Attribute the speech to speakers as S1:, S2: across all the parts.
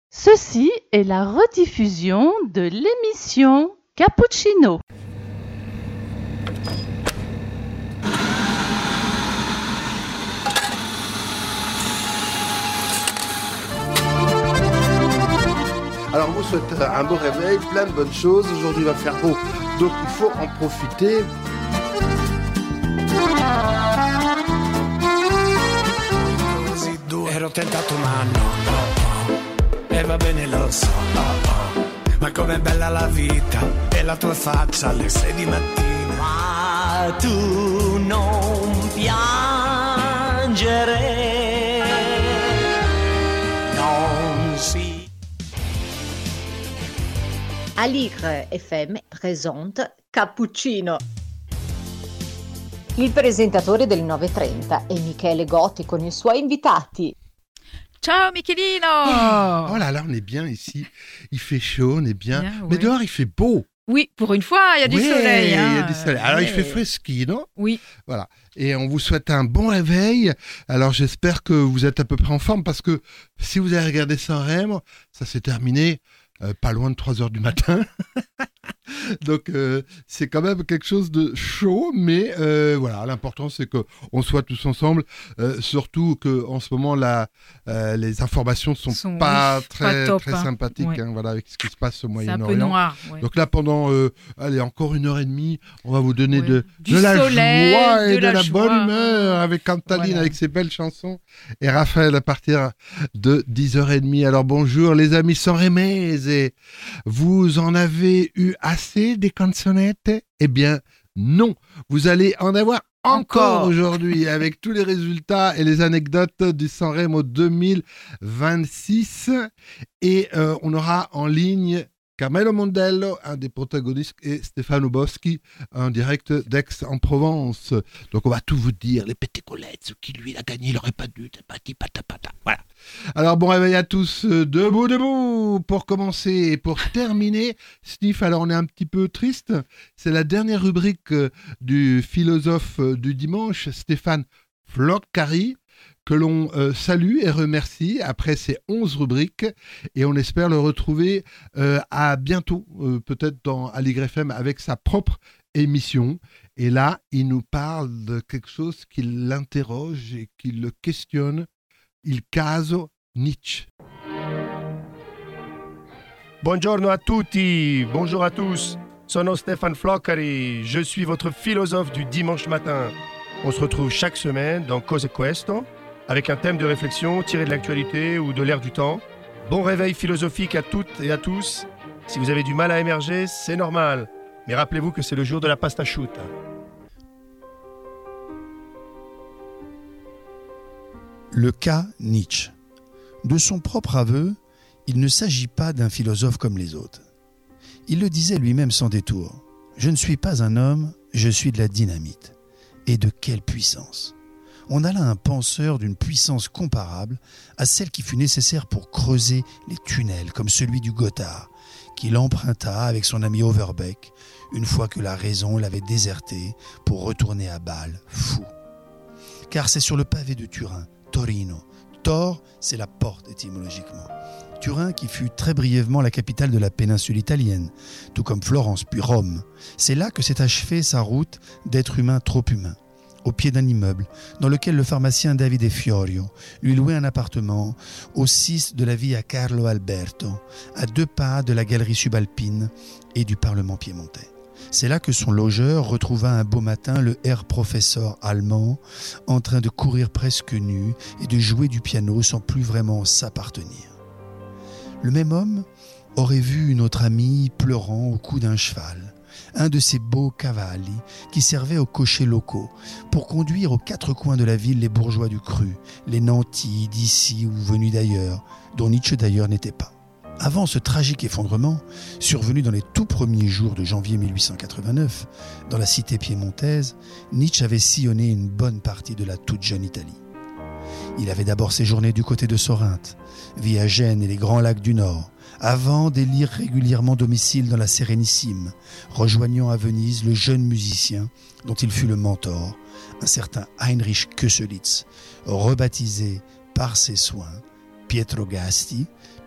S1: Ceci est la rediffusion de l'émission Cappuccino.
S2: Alors, on vous souhaite un beau réveil, plein de bonnes choses. Aujourd'hui, il va faire beau, donc il faut en profiter.
S3: Ero tentato ma no, e va bene lo so, ma com'è bella la vita e la tua faccia alle 6 di mattina.
S4: Ma tu non piangere, non si...
S5: Aligre FM présente Cappuccino. Il presentatore del 9.30 è Michele Gotti con i suoi invitati.
S6: Ciao Michelino.
S2: Oh là là, on est bien ici. Il fait chaud, on est bien. Mais
S6: ouais.
S2: dehors, il fait beau.
S6: Oui, pour une fois, il y a du soleil.
S2: Il y a du soleil. Alors, il fait freschino.
S6: Oui.
S2: Voilà. Et on vous souhaite un bon réveil. Alors, j'espère que vous êtes à peu près en forme parce que si vous avez regardé Sanremo, ça s'est terminé pas loin de 3h du matin. Donc, c'est quand même quelque chose de chaud, mais voilà, l'important c'est qu'on soit tous ensemble, surtout qu'en ce moment, les informations sont pas très sympathiques,
S6: ouais.
S2: Voilà, avec ce qui se passe au Moyen-Orient.
S6: C'est un peu noir. Ouais.
S2: Donc là, pendant encore 1h30, on va vous donner de la
S6: soleil,
S2: joie et de la
S6: joie.
S2: bonne humeur avec Cantaline, avec ses belles chansons, et Raphaël à partir de 10h30. Alors bonjour les amis sanrémese, vous en avez eu assez des canzonettes? Eh bien non, vous allez en avoir encore aujourd'hui avec tous les résultats et les anecdotes du Sanremo 2026 et on aura en ligne Carmelo Mondello, un des protagonistes, et Stefano Boschi, en direct d'Aix-en-Provence. Donc on va tout vous dire, les petticolettes, qui lui il a gagné, il n'aurait pas dû, patapata. Voilà. Alors bon réveil à tous, debout, pour commencer et pour terminer. Sniff, alors on est un petit peu triste, c'est la dernière rubrique du philosophe du dimanche, Stéphane Floccari, que l'on salue et remercie après ces 11 rubriques et on espère le retrouver à bientôt, peut-être dans Aligre FM avec sa propre émission. Et là, il nous parle de quelque chose qui l'interroge et qui le questionne, il caso Nietzsche.
S7: Buongiorno a tutti, bonjour à tous, sono Stéphane Floccari, je suis votre philosophe du dimanche matin. On se retrouve chaque semaine dans Cose Questo, avec un thème de réflexion tiré de l'actualité ou de l'air du temps. Bon réveil philosophique à toutes et à tous. Si vous avez du mal à émerger, c'est normal. Mais rappelez-vous que c'est le jour de la pasta asciutta.
S8: Le cas Nietzsche. De son propre aveu, il ne s'agit pas d'un philosophe comme les autres. Il le disait lui-même sans détour. « Je ne suis pas un homme, je suis de la dynamite. » Et de quelle puissance! On a là un penseur d'une puissance comparable à celle qui fut nécessaire pour creuser les tunnels comme celui du Gothard, qu'il emprunta avec son ami Overbeck, une fois que la raison l'avait déserté pour retourner à Bâle, fou. Car c'est sur le pavé de Turin, Torino. Tor, c'est la porte étymologiquement. Turin qui fut très brièvement la capitale de la péninsule italienne, tout comme Florence puis Rome. C'est là que s'est achevée sa route d'être humain trop humain. Au pied d'un immeuble dans lequel le pharmacien Davide Fiorio lui louait un appartement au 6 de la via Carlo Alberto, à 2 pas de la galerie subalpine et du Parlement piémontais. C'est là que son logeur retrouva un beau matin le Herr Professor allemand en train de courir presque nu et de jouer du piano sans plus vraiment s'appartenir. Le même homme aurait vu une autre amie pleurant au cou d'un cheval, un de ces beaux cavalli qui servaient aux cochers locaux pour conduire aux 4 coins de la ville les bourgeois du cru, les nantis d'ici ou venus d'ailleurs, dont Nietzsche d'ailleurs n'était pas. Avant ce tragique effondrement, survenu dans les tout premiers jours de janvier 1889, dans la cité piémontaise, Nietzsche avait sillonné une bonne partie de la toute jeune Italie. Il avait d'abord séjourné du côté de Sorinthe, via Gênes et les grands lacs du Nord, avant d'élire régulièrement domicile dans la Sérénissime, rejoignant à Venise le jeune musicien dont il fut le mentor, un certain Heinrich Köselitz, rebaptisé par ses soins Pietro Gasti,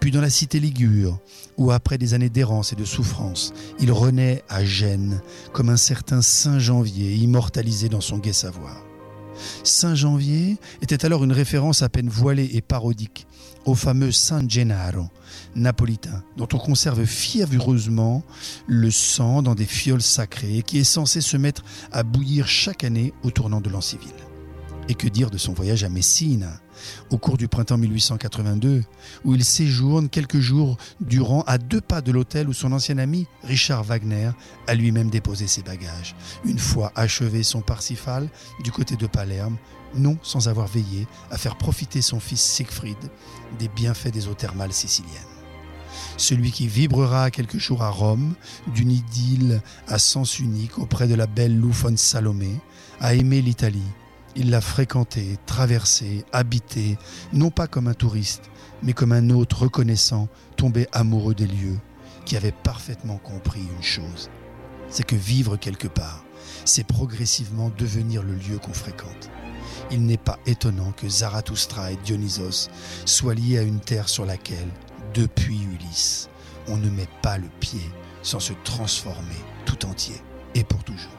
S8: puis dans la cité ligure, où après des années d'errance et de souffrance, il renaît à Gênes comme un certain Saint Janvier immortalisé dans son gai savoir. Saint Janvier était alors une référence à peine voilée et parodique au fameux San Gennaro napolitain, dont on conserve fiévreusement le sang dans des fioles sacrées, qui est censé se mettre à bouillir chaque année au tournant de l'an civil. Et que dire de son voyage à Messine, au cours du printemps 1882, où il séjourne quelques jours durant à 2 pas de l'hôtel où son ancien ami Richard Wagner a lui-même déposé ses bagages, une fois achevé son Parsifal du côté de Palerme, non sans avoir veillé à faire profiter son fils Siegfried des bienfaits des eaux thermales siciliennes. Celui qui vibrera quelques jours à Rome, d'une idylle à sens unique auprès de la belle Lou von Salomé, a aimé l'Italie. Il l'a fréquentée, traversée, habitée, non pas comme un touriste, mais comme un hôte reconnaissant, tombé amoureux des lieux, qui avait parfaitement compris une chose, c'est que vivre quelque part, c'est progressivement devenir le lieu qu'on fréquente. Il n'est pas étonnant que Zarathustra et Dionysos soient liés à une terre sur laquelle, depuis Ulysse, on ne met pas le pied sans se transformer tout entier et pour toujours.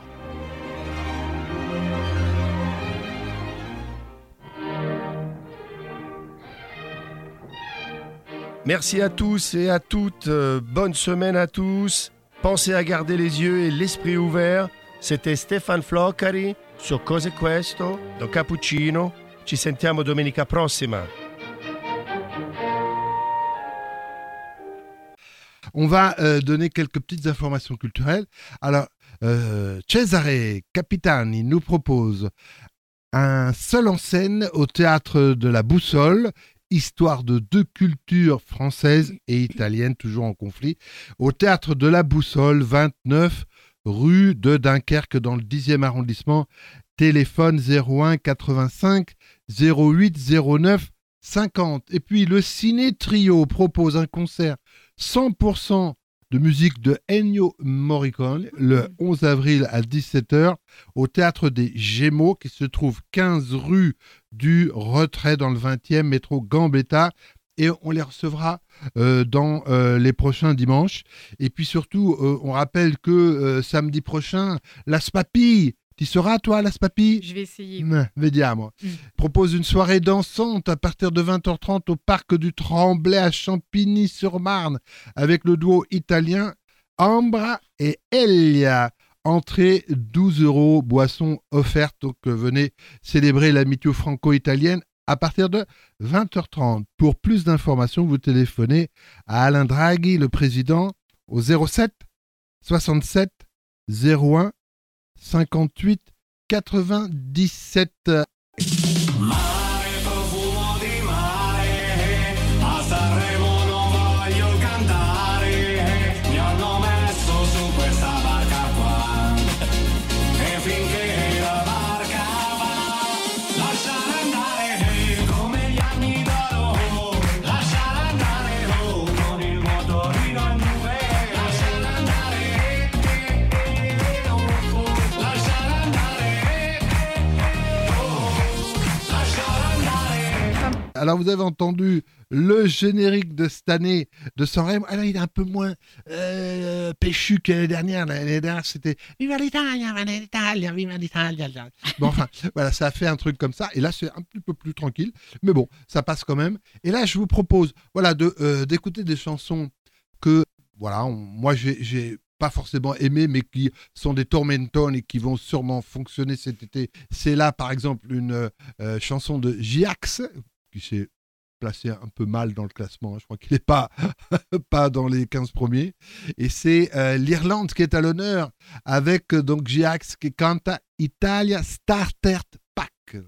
S7: Merci à tous et à toutes, bonne semaine à tous. Pensez à garder les yeux et l'esprit ouverts. C'était Stefan Floccari sur Cos'è Questo, dans Cappuccino. Ci sentiamo domenica prossima.
S2: On va donner quelques petites informations culturelles. Alors, Cesare Capitani nous propose un seul en scène au théâtre de la Boussole, histoire de 2 cultures françaises et italiennes toujours en conflit, au théâtre de la Boussole, 29 rue de Dunkerque dans le 10e arrondissement, téléphone 01 85 08 09 50. Et puis le Ciné Trio propose un concert 100% de musique de Ennio Morricone le 11 avril à 17h au Théâtre des Gémeaux qui se trouve 15 rue du Retrait dans le 20e métro Gambetta. Et on les recevra dans les prochains dimanches. Et puis surtout, on rappelle que samedi prochain, Las Papilles, tu seras toi, Las Papilles ?
S6: Je vais essayer.
S2: Vediamo. Propose une soirée dansante à partir de 20h30 au parc du Tremblay à Champigny-sur-Marne avec le duo italien Ambra et Elia. Entrée 12 €, boisson offerte. Donc venez célébrer l'amitié franco-italienne à partir de 20h30. Pour plus d'informations, vous téléphonez à Alain Draghi, le président, au 07 67 01 58 97. Alors vous avez entendu le générique de cette année de Sanremo. Alors il est un peu moins péchu que l'année dernière. L'année dernière c'était Viva l'Italia, viva l'Italia, viva l'Italia. Bon enfin voilà, ça a fait un truc comme ça. Et là c'est un petit peu plus tranquille, mais bon ça passe quand même. Et là je vous propose voilà d'écouter des chansons que voilà moi j'ai pas forcément aimé, mais qui sont des tormentoni et qui vont sûrement fonctionner cet été. C'est là par exemple une chanson de Giax qui s'est placé un peu mal dans le classement. Je crois qu'il n'est pas dans les 15 premiers. Et c'est l'Irlande qui est à l'honneur avec donc Giax qui canta Italia Starter Pack.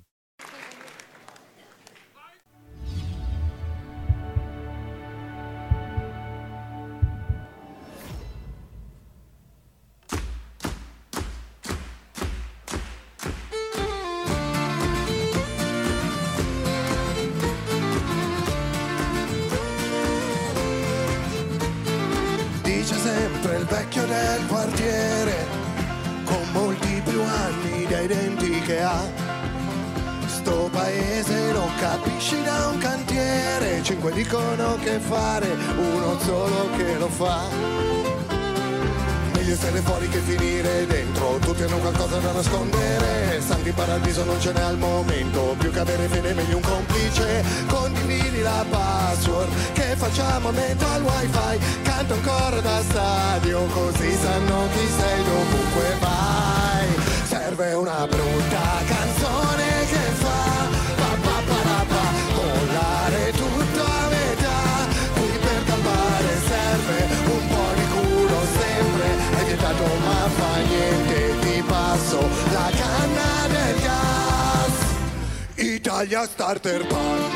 S9: Il vecchio del quartiere con molti più anni dei denti che ha sto paese lo capisci da un cantiere, 5 dicono che fare, uno solo che lo fa. Meglio stare fuori che finire dentro, tutti hanno qualcosa da nascondere, santi in paradiso non ce n'è al momento, più che avere fede meglio un complice, condividi la password, che facciamo dentro al wifi, canta un coro da stadio, così sanno chi sei dovunque vai, serve una brutta canzone che fa, pa pa pa pa pa, mollare tutto a metà, qui per campare serve un po' di culo sempre, è vietato ma fa niente, ti passo la canna del gas, Italia Starter Pack.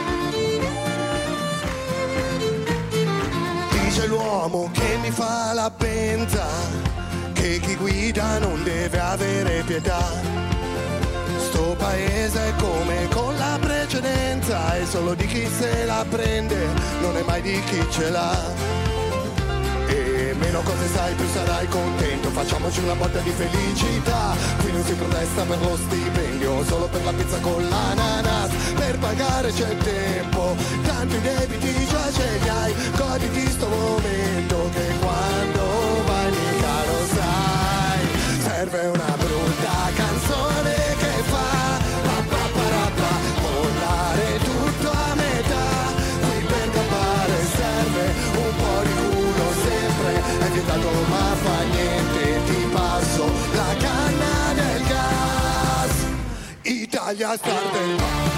S9: Dice l'uomo che mi fa la benza, che chi guida non deve avere pietà. Sto paese è come con la precedenza, è solo di chi se la prende, non è mai di chi ce l'ha. E meno cose sai più sarai contento, facciamoci una botta di felicità, qui non si protesta per lo stipendio, solo per la pizza con l'ananas, per pagare c'è tempo, tanto i debiti già ce li hai, goditi sto momento che quando vai mica lo sai, serve una brutta canzone che fa pa pa pa ra pa, mollare tutto a metà, qui per campare serve un po' di culo sempre, è vietato ma fa niente, ti passo la canna del gas, Italia Starter Pack.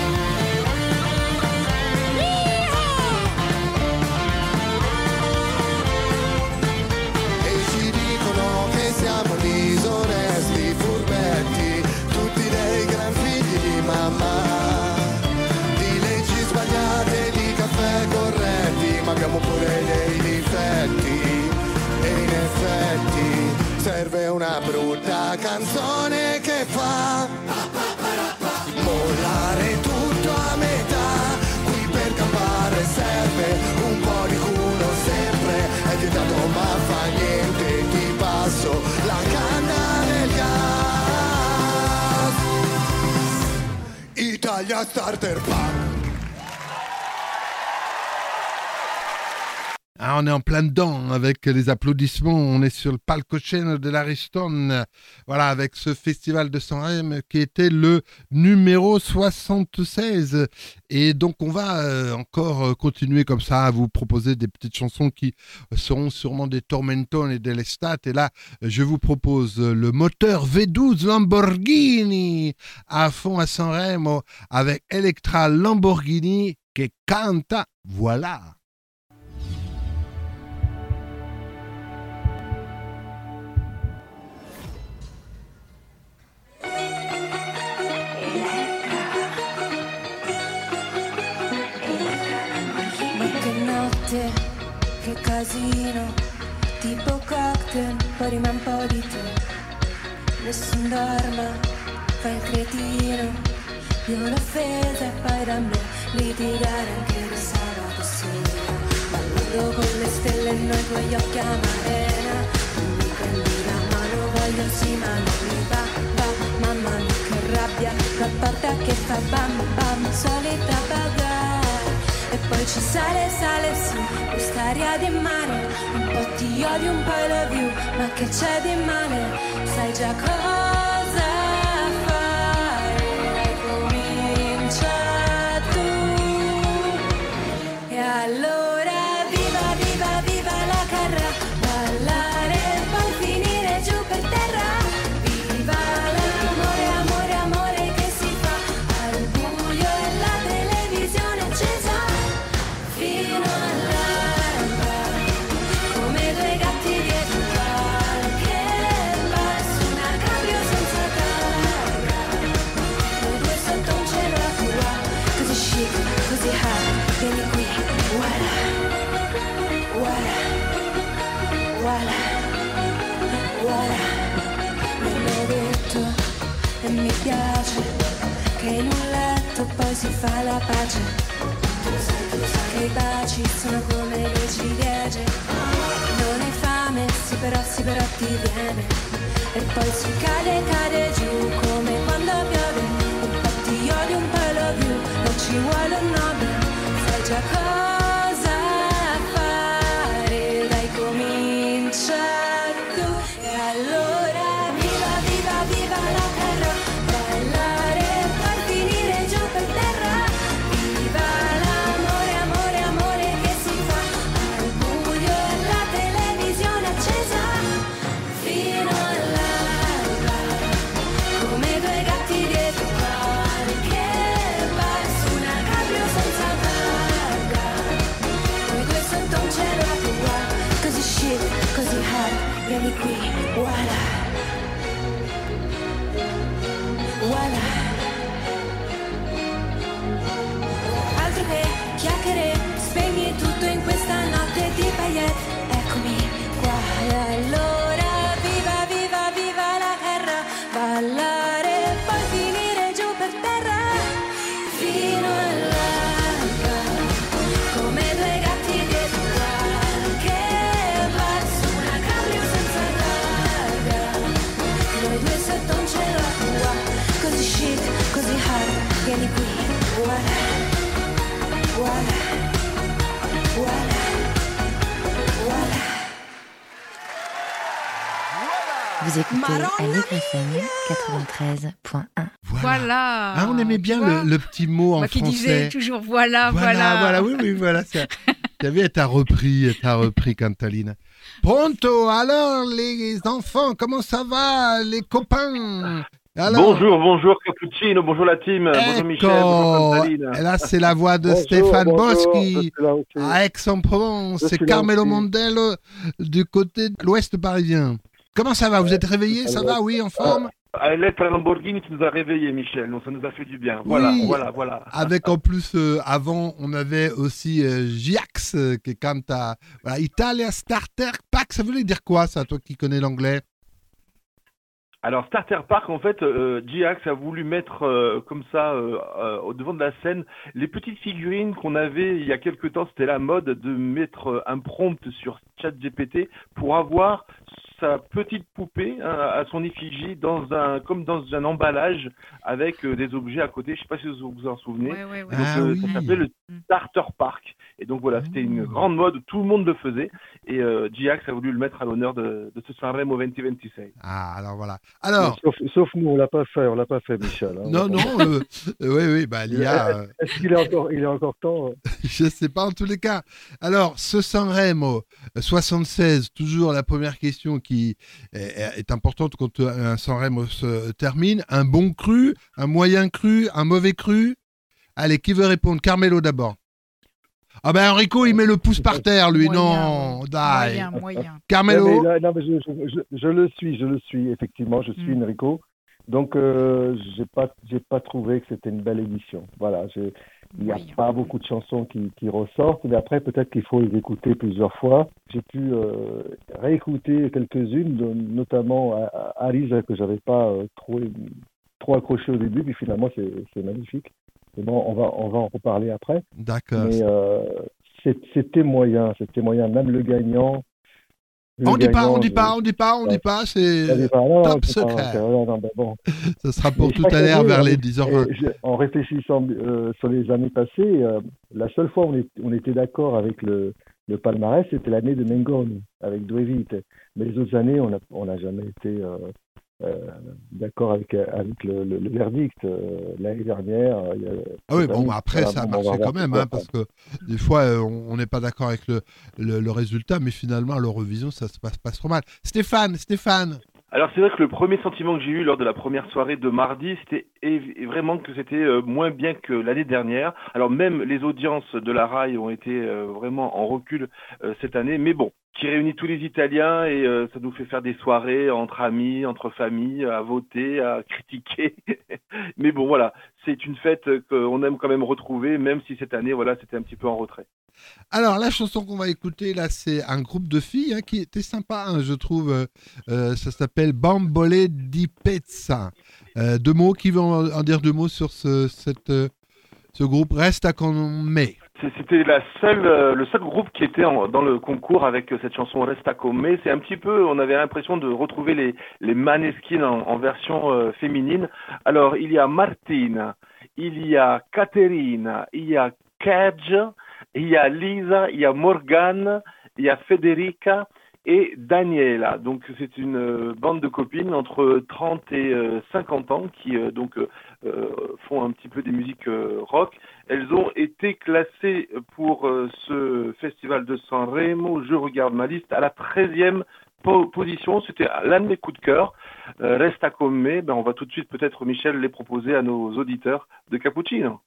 S9: Siamo disonesti, furbetti, tutti dei gran figli di mamma, di leggi sbagliate, di caffè corretti, ma abbiamo pure dei difetti, e in effetti serve una brutta canzone che fa mollare tutto a metà, qui per campare serve un po' di culo sempre, è vietato ma fa niente, ti passo la canna del gas, Italia Starter Pack.
S2: Ah, on est en plein dedans avec les applaudissements, on est sur le palcoscène de l'Ariston, voilà, avec ce festival de Sanremo qui était le numéro 76. Et donc on va encore continuer comme ça à vous proposer des petites chansons qui seront sûrement des tormentoni et des l'estate. Et là, je vous propose le moteur V12 Lamborghini à fond à Sanremo avec Electra Lamborghini qui canta, voilà.
S10: Che casino, tipo cocktail, poi rimane un po' di te. Nessun dorma, fai il cretino. Io l'offesa e poi da me litigare anche il sabato sera. Ballando con le stelle e noi con gli occhi a marena. Tu mi prendi la mano, voglio sì ma non mi va, va. Mamma mia che rabbia, la porta che fa bam bam, solita bagarre. E poi ci sale, sale su, quest'aria di mare, un po' ti odio, un po' I love you, ma che c'è di male? Sai già cosa fare, comincia tu. E allora viva, viva, viva la carra, ballare e poi finire giù per terra. Viva l'amore, amore, amore che si fa al buio e la televisione accesa. Fino all'alba, come due gatti dietro qualche bar, su una cabrio senza targa, noi due sotto un cielo acqua, così chic, così hard, vieni qui, voilà, voilà, voilà, voilà. Mi hanno detto e mi piace che in un letto poi si fa la pace. Tu sai che i baci sono come le ciliegie, non hai fame, sì però ti viene, e poi si cade, cade giù come quando piove, un po' ti odio, un po' lo vuole un Nobel, sai già cosa fare, dai comincia tu. E allora viva, viva, viva la terra, ballare e poi finire giù per terra. Viva l'amore, amore, amore che si fa al buio e la televisione accesa fino all'alba, come due gatti dietro qualche bar su una cabrio senza targa. Noi due sotto un cielo a tua, così chic, così hard, vieni qui, voilà, voilà. Altro che chiacchiere, spegni tutto in questa notte di paillette. Eccomi qua e allora viva, viva, viva la terra, ballare e poi finire giù per terra fino all'alba, come due gatti dietro qualche bar su una cabrio senza targa. Noi due sotto un cielo a tua, così chic, così hard, vieni qui, voilà, voilà, voilà, voilà.
S11: Vous écoutez Aligre FM 93.1.
S6: Voilà.
S2: Ah, on aimait bien
S6: Tu vois,
S2: le petit mot en
S6: moi qui
S2: français.
S6: disais toujours voilà,
S2: Voilà, oui, voilà. Ça. Tu as vu, t'as repris, Cantaline. Pronto, alors les enfants, comment ça va, les copains? Alors,
S12: Bonjour Cappuccino, bonjour la team, bonjour Michel, bonjour Cantaline.
S2: Et là, c'est la voix de
S13: Bonjour,
S2: Stéphane
S13: bonjour,
S2: Boschi
S13: je suis là aussi.
S2: à Aix-en-Provence.
S13: Je
S2: C'est
S13: suis là
S2: Carmelo
S13: aussi.
S2: Mondello du côté de l'ouest parisien. Comment ça va? Vous êtes réveillés? Ça va? Oui, en forme?
S12: L'être Lamborghini, tu nous as réveillés, Michel, donc ça nous a fait du bien. Voilà,
S2: Oui.
S12: voilà.
S2: Avec en plus, avant, on avait aussi Giax qui cante à voilà, Italia Starter Pack. Ça voulait dire quoi, ça, toi qui connais l'anglais?
S12: Alors Starter Park, en fait, G-Ax a voulu mettre comme ça au devant de la scène les petites figurines qu'on avait il y a quelque temps. C'était la mode de mettre un prompt sur ChatGPT pour avoir sa petite poupée à son effigie comme dans un emballage avec des objets à côté. Je sais pas si vous vous en souvenez.
S6: Ouais.
S12: Donc, ça s'appelait le Starter Park. Et donc voilà, c'était une grande mode, tout le monde le faisait. Et G-Ax a voulu le mettre à l'honneur de ce Sanremo 2026.
S2: Ah, alors voilà. Alors,
S13: Sauf nous, on l'a pas fait, Michel. Hein,
S2: non, oui, bah, l'IA.
S13: Est-ce qu'il est encore temps
S2: Je sais pas en tous les cas. Alors, ce Sanremo 76, toujours la première question qui est importante quand un Sanremo se termine. Un bon cru, un moyen cru, un mauvais cru? Allez, qui veut répondre? Carmelo d'abord. Ah ben Enrico, il met le pouce par terre, lui. Non, dai.
S6: Moyen.
S2: Carmelo.
S13: Non, mais je le suis, effectivement, je suis Enrico. Donc, j'ai pas trouvé que c'était une belle édition. Voilà, il n'y a pas beaucoup de chansons qui ressortent, mais après, peut-être qu'il faut les écouter plusieurs fois. J'ai pu réécouter quelques-unes, notamment Arisa, que j'avais pas trop accroché au début, puis finalement, c'est magnifique. Mais bon, on va en reparler après.
S2: D'accord.
S13: Mais c'était moyen, même le gagnant.
S2: On dit pas, c'est top secret.
S13: Bon.
S2: Ça sera pour tout à l'heure vers les 10h20.
S13: En réfléchissant sur les années passées, la seule fois où on était d'accord avec le palmarès, c'était l'année de Mengoni, avec Due Vite. Mais les autres années, on n'a jamais été d'accord avec le verdict. L'année dernière...
S2: Ah oui, bon, après, ça a marché quand même, parce que des fois, on n'est pas d'accord avec le résultat, mais finalement, à l'Eurovision, ça se passe pas trop mal. Stéphane.
S12: Alors c'est vrai que le premier sentiment que j'ai eu lors de la première soirée de mardi, c'était vraiment que c'était moins bien que l'année dernière. Alors même les audiences de la RAI ont été vraiment en recul cette année, mais bon, qui réunit tous les Italiens et ça nous fait faire des soirées entre amis, entre familles, à voter, à critiquer. Mais bon voilà, c'est une fête qu'on aime quand même retrouver, même si cette année, voilà, c'était un petit peu en retrait.
S2: Alors, la chanson qu'on va écouter, là, c'est un groupe de filles qui était sympa, je trouve. Ça s'appelle Bambole di Pezza. Deux mots, qui veut en dire deux mots sur ce groupe? Resta con me.
S12: C'était le seul groupe qui était dans le concours avec cette chanson Resta con me. C'est un petit peu, on avait l'impression de retrouver les Maneskin en version féminine. Alors, il y a Martina, il y a Caterina, il y a Kedge, il y a Lisa, il y a Morgane, il y a Federica et Daniela. Donc c'est une bande de copines entre 30 et 50 ans qui font un petit peu des musiques rock. Elles ont été classées pour ce festival de Sanremo, je regarde ma liste, à la 13e position. C'était l'un de mes coups de cœur. Resta con me, on va tout de suite peut-être, Michel, les proposer à nos auditeurs de Cappuccino.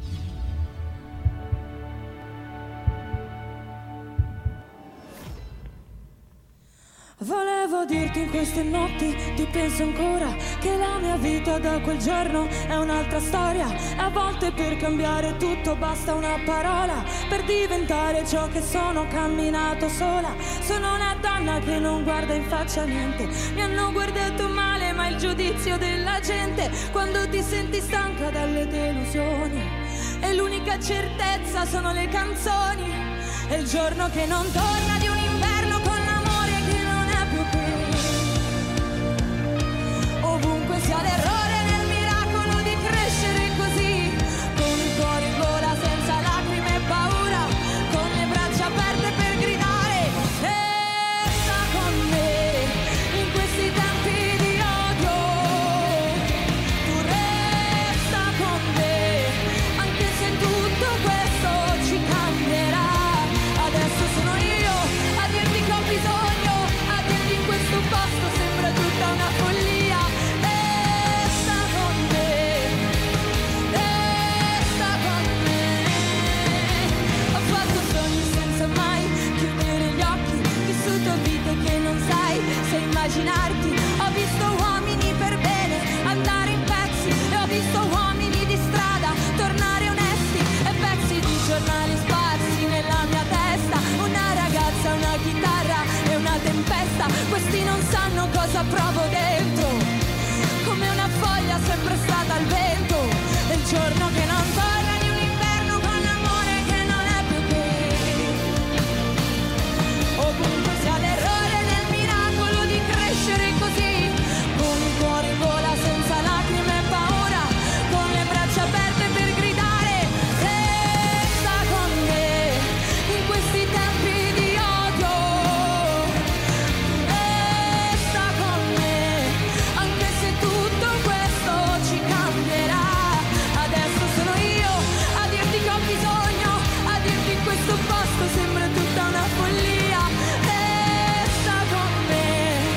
S10: Volevo dirti in queste notti, ti penso ancora, che la mia vita da quel giorno è un'altra storia. A volte per cambiare tutto basta una parola, per diventare ciò che sono camminato sola. Sono una donna che non guarda in faccia niente, mi hanno guardato male ma il giudizio della gente. Quando ti senti stanca dalle delusioni e l'unica certezza sono le canzoni, è il giorno che non torna di un inverno con l'amore che non è più qui. Ovunque sia l'errore nel miracolo di crescere così, con il cuore in gola senza lacrime e paura, con le braccia aperte per gridare resta con me in questi tempi di odio. Tu resta con me anche se tutto questo ci cambierà. Adesso sono io a dirti che ho bisogno, a dirti in questo posto sembra tutta una follia. Resta con me, resta con me. Ho fatto sogni senza mai chiudere gli occhi, vissuto vite che non sai se immaginarti. Ho visto uomini per bene andare in pezzi e ho visto uomini di strada tornare onesti e pezzi di giornali sparsi nella mia testa. Una ragazza, una chitarra e una tempesta, questi non sanno cosa provo dentro, come una foglia sempre stata al vento. È il giorno che non torna di un inverno con l'amore che non è più qui. Ovunque sia l'errore nel miracolo di crescere così, con il cuore in gola senza lacrime e paura, con le braccia aperte per gridare resta con me in questi tempi di odio. Resta con me anche se tutto questo ci cambierà. Adesso sono io a dirti che ho bisogno, a dirti in questo posto sembra tutta una follia. Resta con me,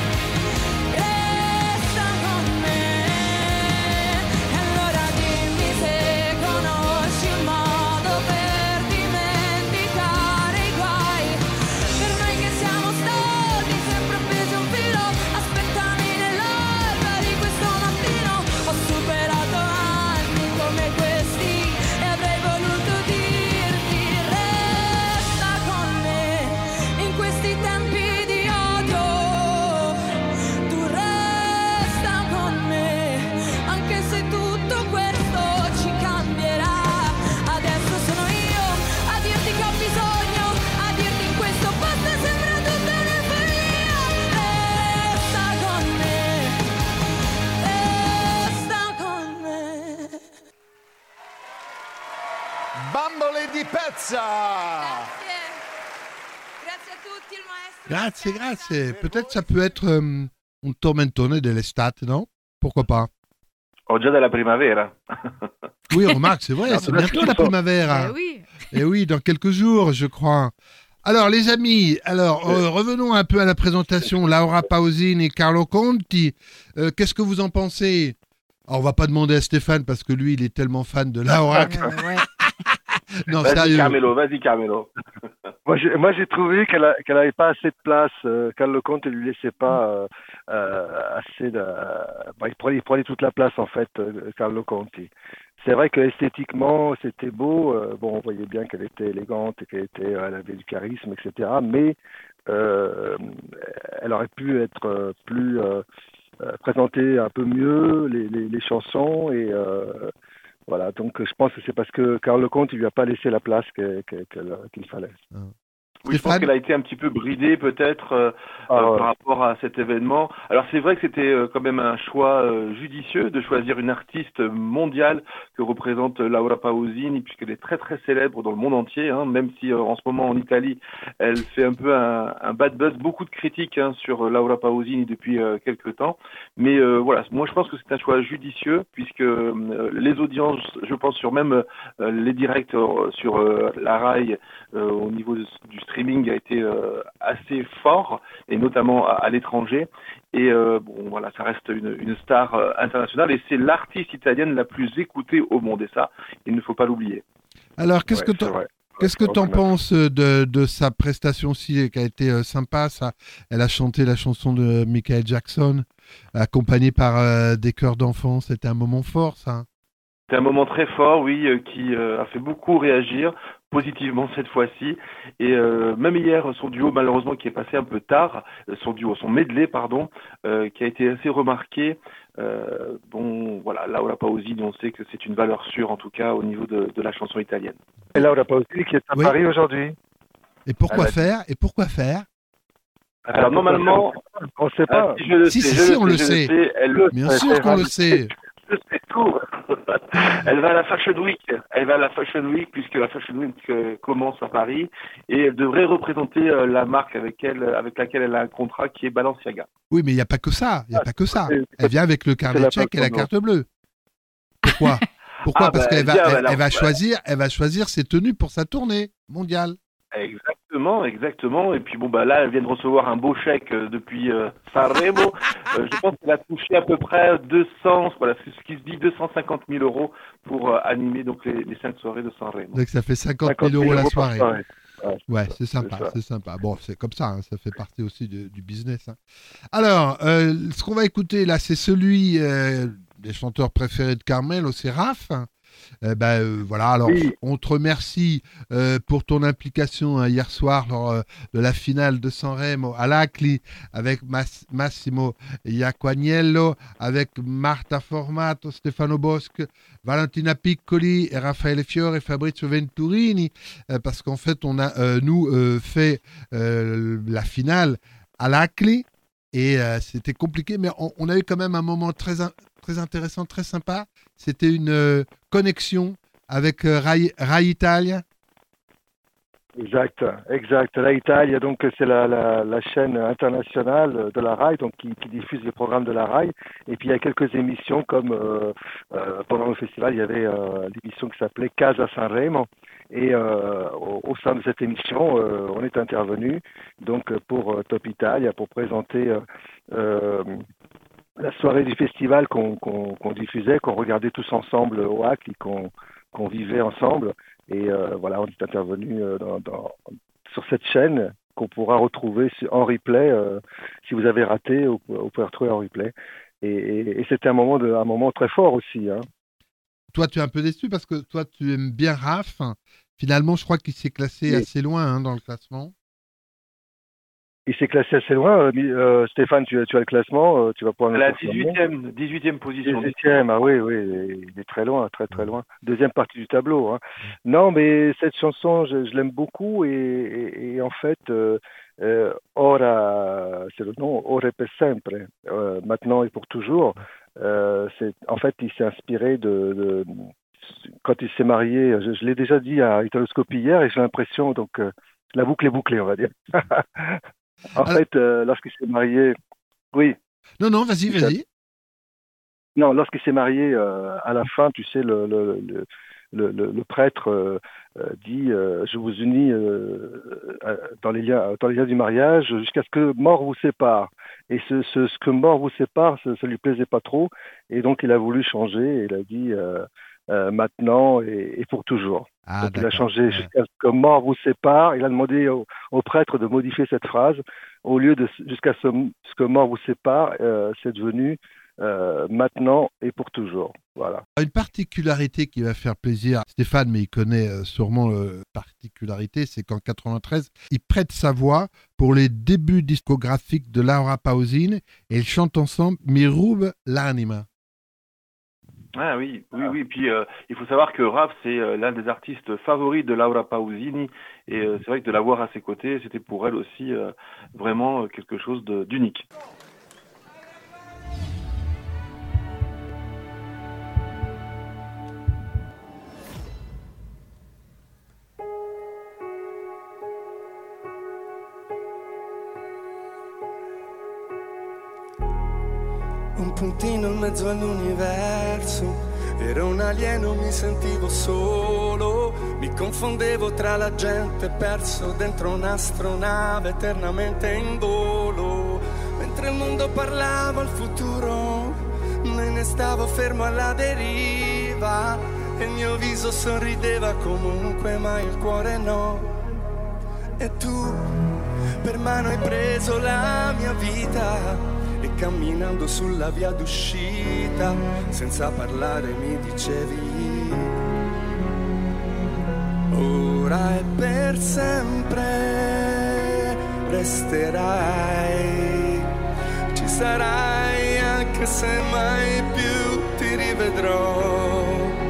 S10: resta con me. E allora dimmi se conosci un modo per dimenticare i guai. Per noi che siamo stati sempre appesi a un filo, aspettami nell'alba di questo mattino. Ho superato anni come questi e avrei voluto dirti resta con me in questi tempi di odio. Tu resta con me anche se tutto questo ci cambierà. Adesso sono io a dirti che ho bisogno, a dirti in questo posto sembra tutta una follia. Resta con me, resta con me.
S14: Bambole di pezza!
S6: Grazie a tutti, il maestro.
S2: Grazie, grazie. Peut-être ça peut être un tormentone dell'estate, non? Pourquoi pas?
S12: Ho già della primavera.
S2: Oui, remarque, c'est vrai, c'est bientôt la primavera.
S6: Oui.
S2: Et oui, dans quelques jours, je crois. Alors, les amis, revenons un peu à la présentation. Laura Pausini et Carlo Conti. Qu'est-ce que vous en pensez? Alors, on va pas demander à Stéphane parce que lui, il est tellement fan de Laura. Non,
S12: Vas-y,
S2: sérieux.
S12: Carmelo.
S13: Moi, j'ai trouvé qu'elle n'avait pas assez de place. Carlo Conti ne lui laissait pas assez de. Il prenait toute la place, en fait, Carlo Conti. C'est vrai que esthétiquement, c'était beau. On voyait bien qu'elle était élégante et elle avait du charisme, etc. Mais elle aurait pu être plus présenter un peu mieux les chansons et voilà. Donc je pense que c'est parce que Carlo Conti lui a pas laissé la place qu'il fallait.
S12: Oui, je pense qu'elle a été un petit peu bridée peut-être par rapport à cet événement. Alors c'est vrai que c'était quand même un choix judicieux de choisir une artiste mondiale que représente Laura Pausini, puisqu'elle est très très célèbre dans le monde entier, hein, même si en ce moment en Italie elle fait un peu un bad buzz, beaucoup de critiques sur Laura Pausini depuis quelques temps. Mais voilà, moi je pense que c'est un choix judicieux, puisque les audiences, je pense sur même les directs sur la RAI au niveau du streaming a été assez fort, et notamment à l'étranger. Et bon, voilà, ça reste une star internationale, et c'est l'artiste italienne la plus écoutée au monde, et ça, il ne faut pas l'oublier.
S2: Alors, qu'est-ce que tu en penses de sa prestation aussi, qui a été sympa ça. Elle a chanté la chanson de Michael Jackson, accompagnée par des chœurs d'enfants. C'était un moment fort, ça.
S12: C'est un moment très fort, oui, qui a fait beaucoup réagir, positivement cette fois-ci. Et même hier, son duo, malheureusement, qui est passé un peu tard, son medley, pardon, qui a été assez remarqué. Bon, voilà, Laura Pausini, on sait que c'est une valeur sûre, en tout cas, au niveau de la chanson italienne.
S13: Et Laura Pausini qui est à Paris aujourd'hui.
S2: Et pourquoi faire
S12: Alors, normalement,
S13: on ne sait pas.
S2: Si, on le sait. Bien sûr qu'on le sait.
S12: C'est tout. Elle va à la Fashion Week. Puisque la Fashion Week commence à Paris, et elle devrait représenter la marque avec laquelle elle a un contrat, qui est Balenciaga.
S2: Oui, mais il n'y a pas que ça. Elle vient avec le carnet de chèques et la carte bleue. Pourquoi Parce qu'elle va choisir ses tenues pour sa tournée mondiale.
S12: Exactement. Et puis bon, là, elle vient de recevoir un beau chèque depuis Sanremo. Je pense qu'elle a touché à peu près 200, voilà, c'est ce qui se dit, 250 000 euros pour animer donc les 5 soirées de Sanremo.
S2: Donc ça fait 50 000 euros la soirée. Ouais, c'est sympa. Bon, c'est comme ça, ça fait partie aussi du business. Alors, ce qu'on va écouter là, c'est celui des chanteurs préférés de Carmelo, c'est Raph. Voilà, alors oui. On te remercie pour ton implication hier soir lors de la finale de Sanremo à l'Acli avec Massimo Iaquaniello, avec Marta Formato, Stefano Bosc, Valentina Piccoli et Raffaele Fiore et Fabrizio Venturini, parce qu'en fait on a fait la finale à l'Acli et c'était compliqué, mais on a eu quand même un moment très intéressant, très sympa. C'était une connexion avec Rai Italia.
S13: Exact. Rai Italia, donc c'est la chaîne internationale de la RAI, donc qui diffuse les programmes de la RAI. Et puis il y a quelques émissions comme pendant le festival, il y avait l'émission qui s'appelait Casa Sanremo. Et au sein de cette émission, on est intervenu donc pour Top Italia pour présenter la soirée du festival qu'on diffusait, qu'on regardait tous ensemble au HAC et qu'on vivait ensemble. Et voilà, on est intervenu sur cette chaîne qu'on pourra retrouver en replay. Si vous avez raté, vous pouvez retrouver en replay. Et c'était un moment très fort aussi.
S2: Toi, tu es un peu déçu parce que toi, tu aimes bien Raph. Finalement, je crois qu'il s'est classé assez loin dans le classement.
S13: Il s'est classé assez loin. Stéphane, tu as le classement. Tu vas pouvoir
S12: la 18e position.
S13: 18e, ah oui, il est très loin, très très loin. Deuxième partie du tableau. Non, mais cette chanson, je l'aime beaucoup et en fait, Ora, c'est le nom, Ora per sempre, maintenant et pour toujours. En fait, il s'est inspiré de quand il s'est marié. Je l'ai déjà dit à Italoscopie hier et j'ai l'impression, donc la boucle est bouclée, on va dire. En fait, lorsqu'il s'est marié... Oui.
S2: Non, vas-y.
S13: Non, lorsqu'il s'est marié, à la fin, tu sais, le prêtre dit je vous unis dans les liens du mariage jusqu'à ce que mort vous sépare. Et ce que mort vous sépare, ça lui plaisait pas trop. Et donc, il a voulu changer. Et il a dit maintenant et pour toujours. Donc, il a changé jusqu'à ce que mort vous sépare. Il a demandé au prêtre de modifier cette phrase. Au lieu de jusqu'à ce que mort vous sépare, c'est devenu maintenant et pour toujours. Voilà.
S2: Une particularité qui va faire plaisir à Stéphane, mais il connaît sûrement la particularité, c'est qu'en 93, il prête sa voix pour les débuts discographiques de Laura Pausini et ils chantent ensemble Mi ruba l'anima.
S12: Ah oui. Puis il faut savoir que Raph, c'est l'un des artistes favoris de Laura Pausini. Et c'est vrai que de la voir à ses côtés, c'était pour elle aussi vraiment quelque chose d'unique.
S15: Un puntino in mezzo all'universo, ero un alieno, mi sentivo solo, mi confondevo tra la gente, perso dentro un'astronave eternamente in volo. Mentre il mondo parlava al futuro, me ne stavo fermo alla deriva, e il mio viso sorrideva comunque, ma il cuore no. E tu per mano hai preso la mia vita, e camminando sulla via d'uscita, senza parlare mi dicevi: ora e per sempre resterai, ci sarai anche se mai più ti rivedrò.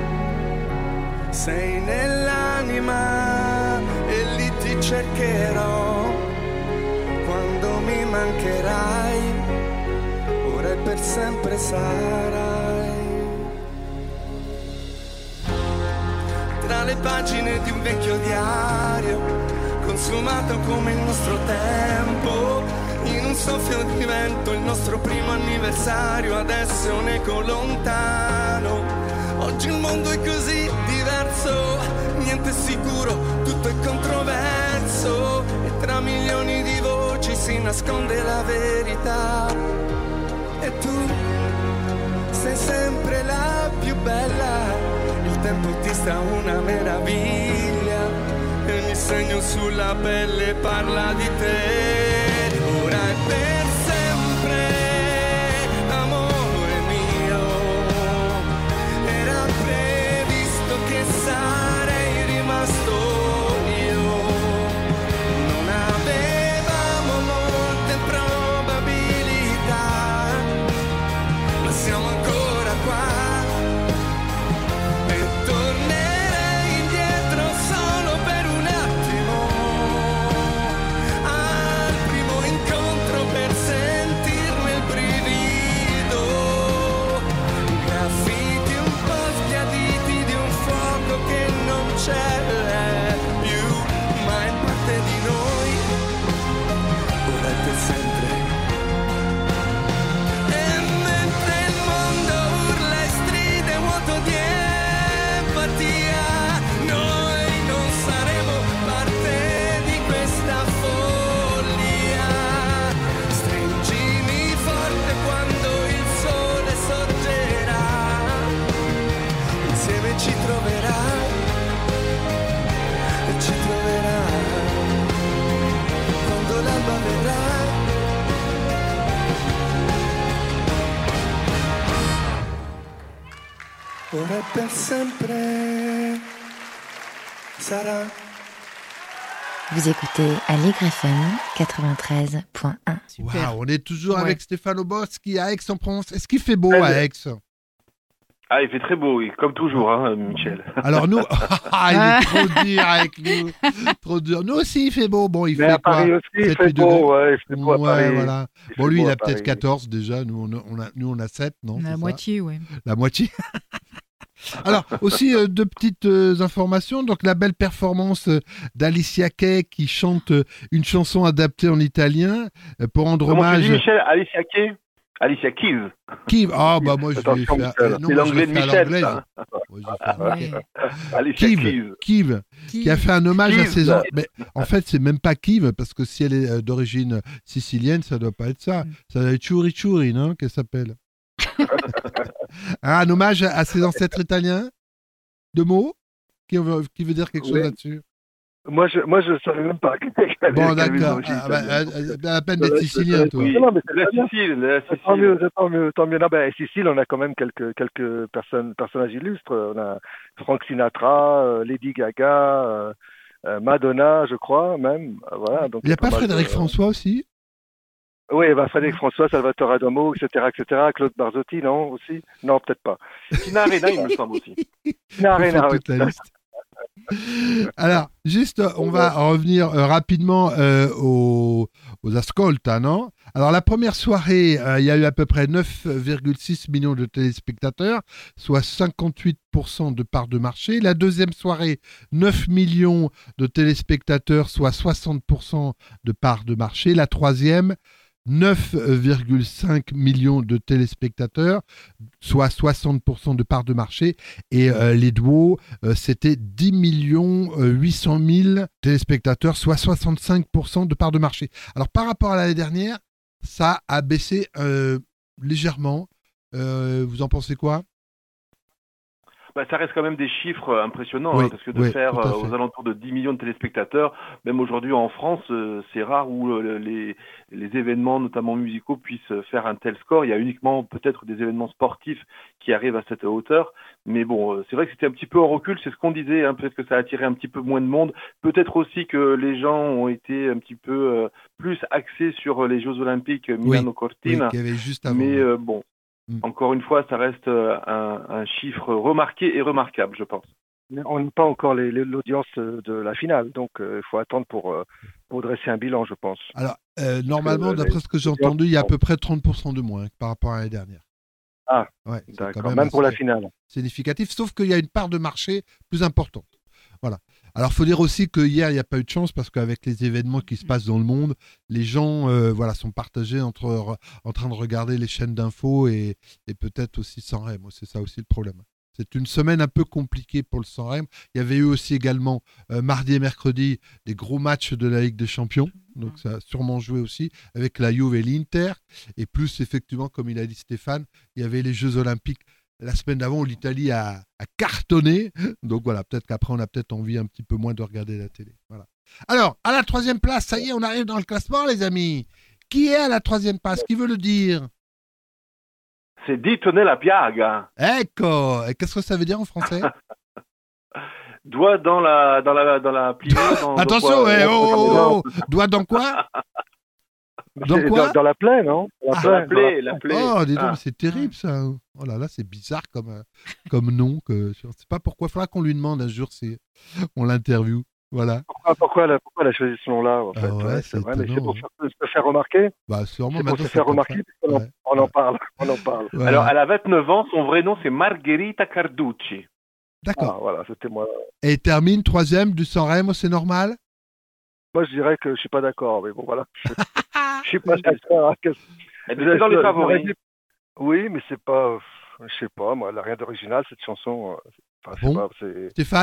S15: Sei nell'anima e lì ti cercherò, quando mi mancherai e per sempre sarai. Tra le pagine di un vecchio diario, consumato come il nostro tempo, in un soffio di vento il nostro primo anniversario, adesso è un eco lontano. Oggi il mondo è così diverso, niente è sicuro, tutto è controverso, e tra milioni di voci si nasconde la verità. E tu sei sempre la più bella, il tempo ti sta una meraviglia, e mi segno sulla pelle parla di te. Ora è per sempre, amore mio, era previsto che sarei rimasto io, non avevamo molte probabilità, siamo ancora qua, e tornerei indietro solo per un attimo, al primo incontro per sentirne il brivido, graffiti un po' sbiaditi di un fuoco che non c'è più, ma è parte di noi, ora è per sempre. Di empatia, noi non saremo parte di questa follia. Stringimi forte quando il sole sorgerà, insieme ci troverà, e ci troverà quando l'alba verrà. Ora per sempre sarà.
S11: Vous écoutez Allegre FM 93.1.
S2: Waouh, on est toujours avec Stéphane Oboski à Aix-en-Provence. Est-ce qu'il fait beau à Aix?
S12: Ah, il fait très beau, oui, comme toujours, hein, Michel.
S2: Alors nous, il est trop dur avec nous, trop dur. Nous aussi, il fait beau. Bon, il fait
S13: à Paris
S2: quoi,
S13: aussi, il fait beau, ouais, il fait beau à Paris.
S2: Voilà. Bon, lui, il a peut-être 14 déjà. Nous, on a 7, non?
S16: La moitié, oui.
S2: La moitié. Alors, aussi, deux petites informations. Donc, la belle performance d'Alicia Keys qui chante une chanson adaptée en italien pour rendre hommage.
S12: Comment tu dis, Michel? Alicia Keys? Alicia Keys.
S2: Keys. Ah, bah moi, je vais faire.
S12: C'est l'anglais de Michel, ça. Alicia
S2: Keys, qui a fait un hommage à ses enfants. Mais en fait, c'est même pas Keys, parce que si elle est d'origine sicilienne, ça doit pas être ça. Ça doit être Churi Churi, non? Qu'elle s'appelle. Un hommage à ses ancêtres italiens? Deux mots qui veut dire quelque chose là-dessus?
S13: Moi, je savais même pas.
S2: Bon, d'accord. À peine d'être sicilien, toi.
S12: Oui.
S13: Non, mais
S12: la Sicile.
S13: Tant mieux. Non, ben, Sicile, on a quand même quelques personnages illustres. On a Frank Sinatra, Lady Gaga, Madonna, je crois, même. Voilà. Donc,
S2: il n'y a pas Frédéric François aussi?
S13: Oui, Frédéric François, Salvatore Adamo, etc., Claude Barzotti, non, aussi? Non, peut-être pas.
S12: Tina Arena, il me semble aussi.
S13: Tina Arena, oui.
S2: Alors, juste, on va revenir rapidement aux ascolta, non? Alors, la première soirée, il y a eu à peu près 9,6 millions de téléspectateurs, soit 58% de part de marché. La deuxième soirée, 9 millions de téléspectateurs, soit 60% de part de marché. La troisième, 9,5 millions de téléspectateurs, soit 60% de part de marché. Et les duos, c'était 10 800 000 téléspectateurs, soit 65% de part de marché. Alors, par rapport à l'année dernière, ça a baissé légèrement. Vous en pensez quoi ?
S12: Ça reste quand même des chiffres impressionnants, parce que de faire aux alentours de 10 millions de téléspectateurs, même aujourd'hui en France, c'est rare où les événements, notamment musicaux, puissent faire un tel score. Il y a uniquement peut-être des événements sportifs qui arrivent à cette hauteur. Mais bon, c'est vrai que c'était un petit peu en recul, c'est ce qu'on disait, peut-être que ça a attiré un petit peu moins de monde. Peut-être aussi que les gens ont été un petit peu plus axés sur les Jeux Olympiques Milano-Cortina.
S2: Oui, qu'il y avait juste avant.
S12: Mais bon... Encore une fois, ça reste un chiffre remarqué et remarquable, je pense.
S13: On n'a pas encore l'audience de la finale, donc il faut attendre pour dresser un bilan, je pense.
S2: Alors, normalement, d'après ce que j'ai entendu, il y a à peu près 30% de moins par rapport à l'année dernière.
S13: Ah,
S2: ouais,
S13: d'accord, même pour la finale.
S2: Significatif, sauf qu'il y a une part de marché plus importante. Voilà. Alors, il faut dire aussi que hier, il n'y a pas eu de chance parce qu'avec les événements qui se passent dans le monde, les gens sont partagés en train de regarder les chaînes d'infos et peut-être aussi Sanremo. C'est ça aussi le problème. C'est une semaine un peu compliquée pour le Sanremo. Il y avait eu aussi également mardi et mercredi des gros matchs de la Ligue des Champions. Donc, ça a sûrement joué aussi avec la Juve et l'Inter. Et plus, effectivement, comme il a dit Stéphane, il y avait les Jeux Olympiques. La semaine d'avant, où l'Italie a cartonné. Donc voilà, peut-être qu'après, on a peut-être envie un petit peu moins de regarder la télé. Voilà. Alors, à la 3e place, ça y est, on arrive dans le classement, les amis. Qui est à la 3e place ? Qui veut le dire ?
S12: C'est Ditone la piaga.
S2: Ecco. Et qu'est-ce que ça veut dire en français ?
S12: Doigt dans la pliée.
S2: Attention, doigt dans quoi ? Dans quoi ?
S13: Dans la plaie, non ?
S12: La plaie.
S2: Oh, dis donc, c'est terrible ça. Oh là là, c'est bizarre comme nom. Je ne sais pas pourquoi. Il faudra qu'on lui demande un jour si on l'interview. Voilà.
S13: Pourquoi elle a choisi ce nom-là en fait. C'est vrai, mais c'est pour se faire remarquer.
S2: Sûrement.
S13: C'est pour se faire remarquer, on en parle.
S2: Ouais.
S12: Alors, elle a 29 ans. Son vrai nom, c'est Margherita Carducci.
S2: D'accord.
S13: Voilà, c'était moi.
S2: Et termine 3e du Sanremo, c'est normal ?
S13: Moi, je dirais que je suis pas d'accord, mais bon, voilà. Je suis pas d'accord.
S12: Elle est dans les favoris.
S13: Oui, mais c'est pas, je sais pas, moi, elle n'a rien d'original, cette chanson.
S2: Stéphane ?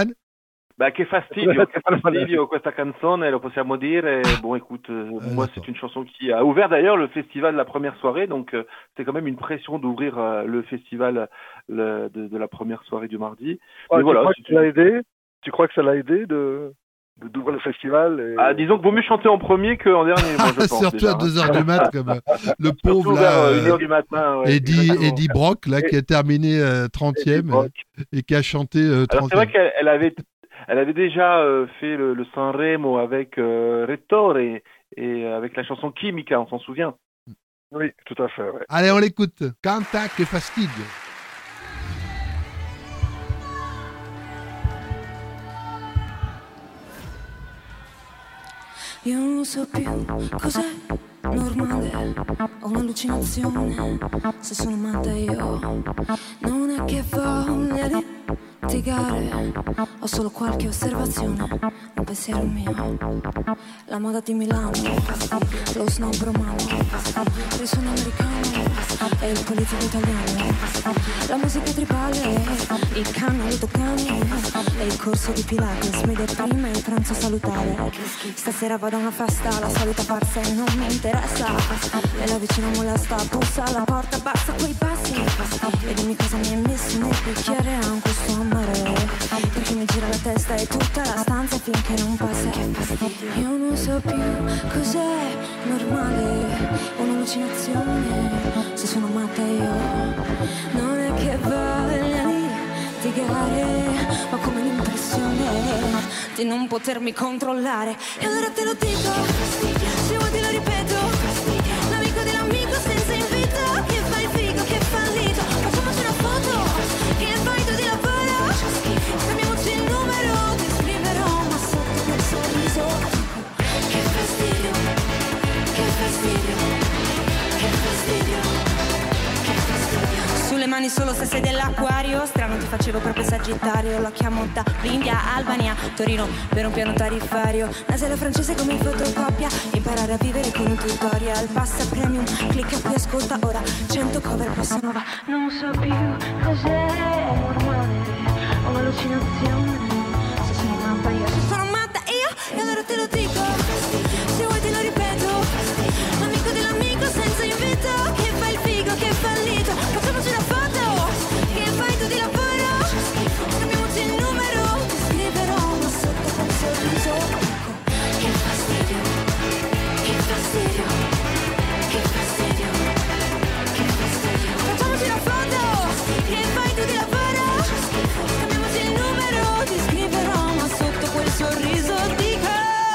S12: Che fastidio questa canzone, lo possiamo dire. Bon, écoute, moi, c'est une chanson qui a ouvert d'ailleurs le festival de la première soirée, donc c'est quand même une pression d'ouvrir le festival de la première soirée du mardi.
S13: Mais voilà, tu crois que ça l'a aidé d'ouvrir le festival
S12: disons que vaut mieux chanter en premier qu'en dernier, moi, je pense.
S2: Surtout
S12: déjà,
S2: à 2h du mat, comme le pauvre là,
S12: 1h du matin, ouais,
S2: Eddie Brock, là, qui a terminé 30e et qui a chanté 30e.
S12: Alors, c'est vrai qu'elle avait déjà fait le Sanremo avec Rettore et avec la chanson Chimica, on s'en souvient.
S13: Oui, tout à fait. Ouais.
S2: Allez, on l'écoute. Canta che fastidio.
S10: Io non so più cos'è normale, ho un'allucinazione, se sono matta io non è che voglia di litigare, ho solo qualche osservazione, un pensiero mio, la moda di Milano, lo snob romano, il suono americano e il politico italiano, la musica tribale, il cane, i toccani e il corso di Pilates, mi deprime il pranzo salutare, stasera vado a una festa, la solita farsa e non mi interessa, e la vicina molesta, bussa alla porta, basta quei passi, e dimmi cosa mi hai messo nel bicchiere, ha questo amore, perché mi gira la testa e tutta la stanza finché non passa, io non so più cos'è normale, un'allucinazione, se sono matta io, non è che voglia di litigare, ho come l'impressione di non potermi controllare, e allora te lo dico, se vuoi te lo ripeto, l'amico Sulle mani solo se sei dell'acquario, strano ti facevo proprio Sagittario. Lo chiamo da India, Albania, Torino per un piano tariffario. Nasale francese come in fotocopia, imparare a vivere con un tutorial. Passa premium, clicca qui, ascolta ora 100 cover bossa nova. Non so più cos'è normale, ho un'allucinazione. Se sono matta io, se sono matta io, e allora te lo dico. Se vuoi te lo ripeto, l'amico dell'amico senza invito, che fa il figo, che fa il lito. Facciamoci una foto, che fai tu di lavoro, scambiamoci il numero, ti scriverò ma sotto quel sorriso. Che fastidio, che fastidio, che fastidio, che fastidio. Facciamoci una foto, che fai tu di lavoro, scambiamoci il numero, ti scriverò ma sotto quel sorriso dico.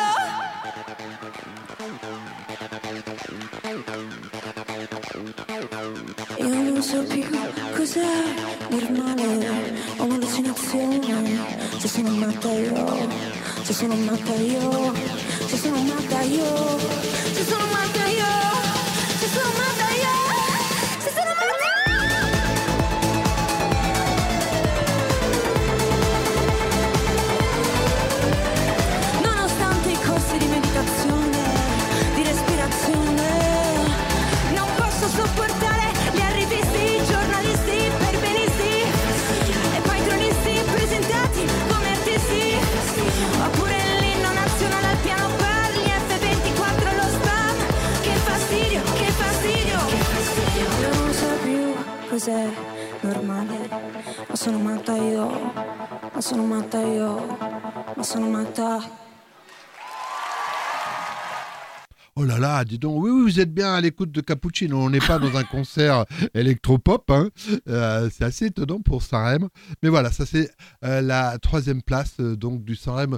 S10: Io non so più cos'è normale, ho un'allucinazione. Se sono matta io, se sono matta io, se sono matta io, se sono matta io, se sono matta io, se sono matta io. Nonostante i corsi di meditazione, di respirazione, non posso sopportare gli arrivisti, i giornalisti, perbenisti e poi tronisti presentati come artisti, oppure l'inno nazionale al piano bar, gli F24, lo spam. Che fastidio, che fastidio, che fastidio. Io non so più cos'è normale, ma sono matta io, ma sono matta io, ma sono matta.
S2: Oh là là, dis donc, oui, vous êtes bien à l'écoute de Cappuccino. On n'est pas dans un concert électropop, hein. C'est assez étonnant pour Sanremo. Mais voilà, ça c'est la troisième place donc du Sanremo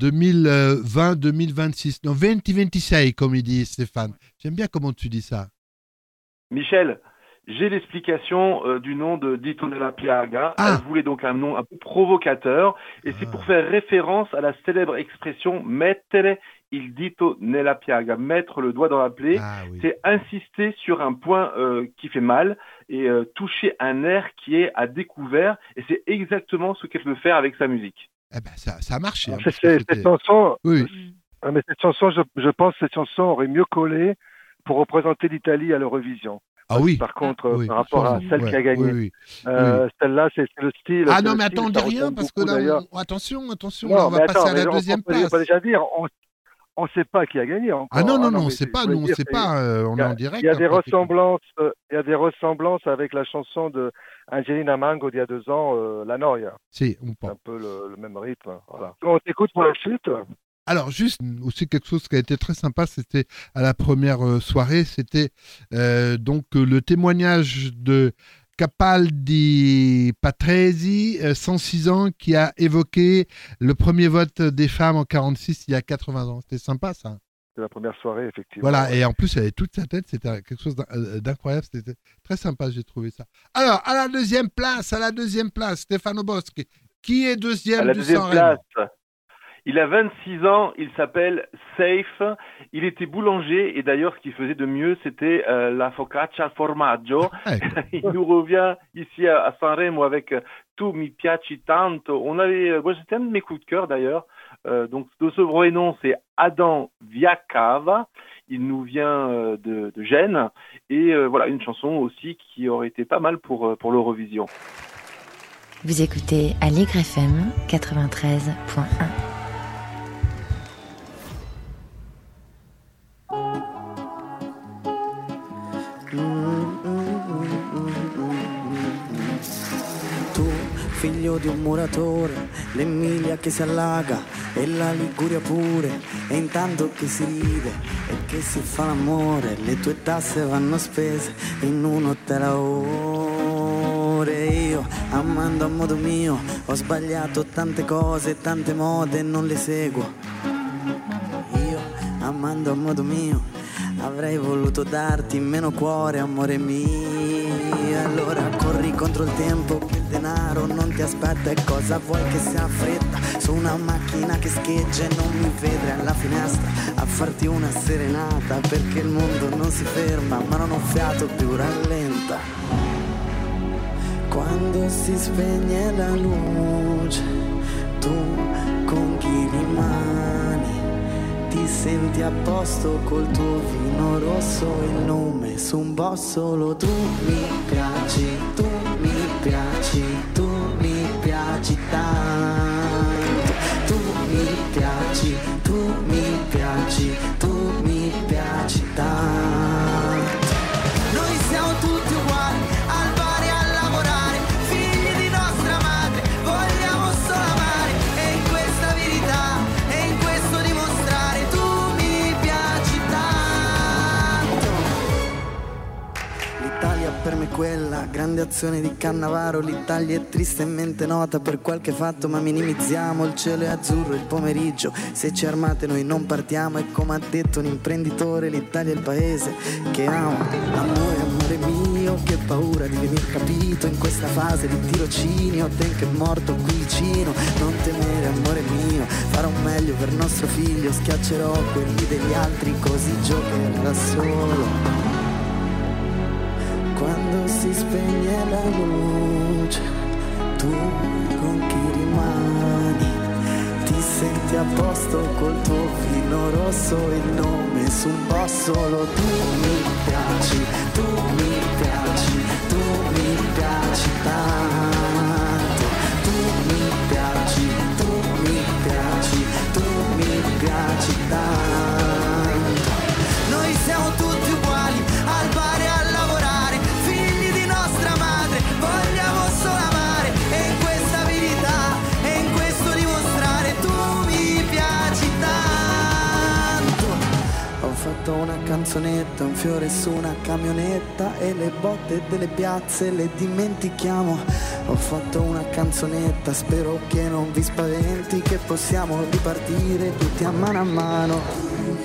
S2: 2020-2026. Non, 2026, comme il dit Stéphane. J'aime bien comment tu dis ça.
S12: Michel, j'ai l'explication du nom de Dito nella piaga. Elle voulait donc un nom un peu provocateur, et c'est pour faire référence à la célèbre expression mettere il dito nella piaga, mettre le doigt dans la plaie. Oui. C'est insister sur un point qui fait mal et toucher un nerf qui est à découvert, et c'est exactement ce qu'elle veut faire avec sa musique.
S2: Eh ben ça a marché. Hein,
S13: cette chanson,
S2: oui.
S13: Mais cette chanson, je pense que cette chanson aurait mieux collé pour représenter l'Italie à l'Eurovision.
S2: Ah oui.
S13: Par contre, par rapport à celle qui a gagné, celle-là, c'est le style.
S2: Ah non, mais attends, dis rien, parce que là, attention, non, là, on va passer à la deuxième place.
S13: On peut déjà dire, on ne sait pas qui a gagné encore.
S2: Ah non, on ne sait pas, nous, on ne sait pas, on est en direct.
S13: Il y a des ressemblances avec la chanson de Angelina Mango d'il y a 2 ans, La Noia.
S2: C'est
S13: un peu le même rythme. Voilà. On t'écoute pour la suite.
S2: Alors, juste aussi quelque chose qui a été très sympa, c'était à la première soirée, c'était donc le témoignage de Capaldi Patrese, 106 ans, qui a évoqué le premier vote des femmes en 46 il y a 80 ans. C'était sympa, ça.
S13: C'est la première soirée, effectivement.
S2: Voilà, et en plus, elle avait toute sa tête, c'était quelque chose d'incroyable, c'était très sympa, j'ai trouvé ça. Alors, à la deuxième place, Stefano Boschi. Qui est deuxième du Sanremo ?
S12: Il a 26 ans, il s'appelle Safe, il était boulanger, et d'ailleurs ce qu'il faisait de mieux c'était la focaccia al formaggio. Il nous revient ici à Sanremo avec Tu mi piaci tanto. Moi c'était un de mes coups de cœur d'ailleurs. Donc de ce vrai nom c'est Adam Viacava, il nous vient de Gênes, et voilà une chanson aussi qui aurait été pas mal pour l'Eurovision.
S11: Vous écoutez Allegre FM 93.1.
S16: Figlio di un muratore, l'Emilia che si allaga e la Liguria pure, e intanto che si ride e che si fa l'amore, le tue tasse vanno spese in un hotel a ore. Io, amando a modo mio, ho sbagliato tante cose, tante mode, non le seguo. Io, amando a modo mio, avrei voluto darti meno cuore, amore mio. Allora corri contro il tempo, il denaro denaro non ti aspetta e cosa vuoi che sia fretta su una macchina che scheggia e non mi vedrai alla finestra a farti una serenata perché il mondo non si ferma ma non ho fiato più rallenta. Quando si spegne la luce tu con chi rimani ti senti a posto col tuo vino rosso, il nome su un boss solo tu mi piaci, tu mi piaci, tu mi piaci tanto, tu mi piaci, tu mi piaci, tu mi piaci tanto. Noi siamo tutti uguali, al bar e a lavorare, figli di nostra madre, vogliamo solo amare e in questa verità e in questo dimostrare tu mi piaci tanto. L'Italia per me è quella grande azione di Cannavaro, l'Italia è tristemente nota per qualche fatto ma minimizziamo, il cielo è azzurro il pomeriggio, se ci armate noi non partiamo e come ha detto un imprenditore l'Italia è il paese che amo. Amore, amore mio, che paura di venir capito in questa fase di tirocinio, te che è morto qui vicino, non temere amore mio, farò meglio per nostro figlio, schiaccerò quelli degli altri così giocherà da solo. Quando si spegne la luce, tu con chi rimani, ti senti a posto col tuo vino rosso, il nome su un po' solo tu mi piaci, tu mi piaci, tu mi piaci tanto, tu mi piaci, tu mi piaci, tu mi piaci tanto. Noi siamo tutti uguali, al bar e a lavorare, figli di nostra madre, vogliamo solo amare e in questa verità e in questo dimostrare tu mi piaci tanto. Ho fatto una canzonetta, un fiore su una camionetta e le botte delle piazze le dimentichiamo. Ho fatto una canzonetta, spero che non vi spaventi, che possiamo ripartire tutti a mano a mano.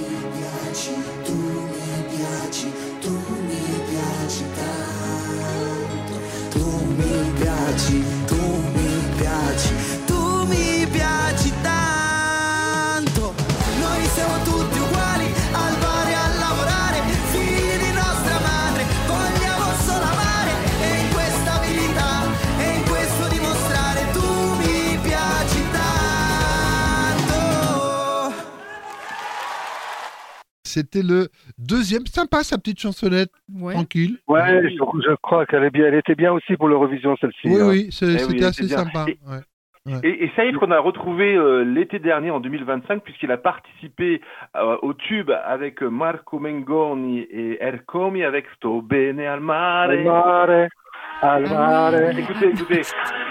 S16: Tu mi piaci, tu mi piaci tanto. Noi siamo tutti uguali, al bar e a lavorare, figli di nostra madre, vogliamo solo amare e in questa verità e in questo dimostrare tu mi piaci tanto.
S2: C'était le deuxième. Sympa sa petite chansonnette, tranquille.
S13: Ouais, je crois qu'elle est bien. Elle était bien aussi pour l'Eurovision celle-ci.
S2: Oui,
S13: hein.
S2: oui, c'était
S12: oui,
S2: assez
S12: bien.
S2: sympa.
S12: Et Saïf qu'on a retrouvé l'été dernier en 2025 puisqu'il a participé au tube avec Marco Mengoni et Ercomi avec Sto bene al mare.
S13: Al mare, al mare.
S12: Écoutez.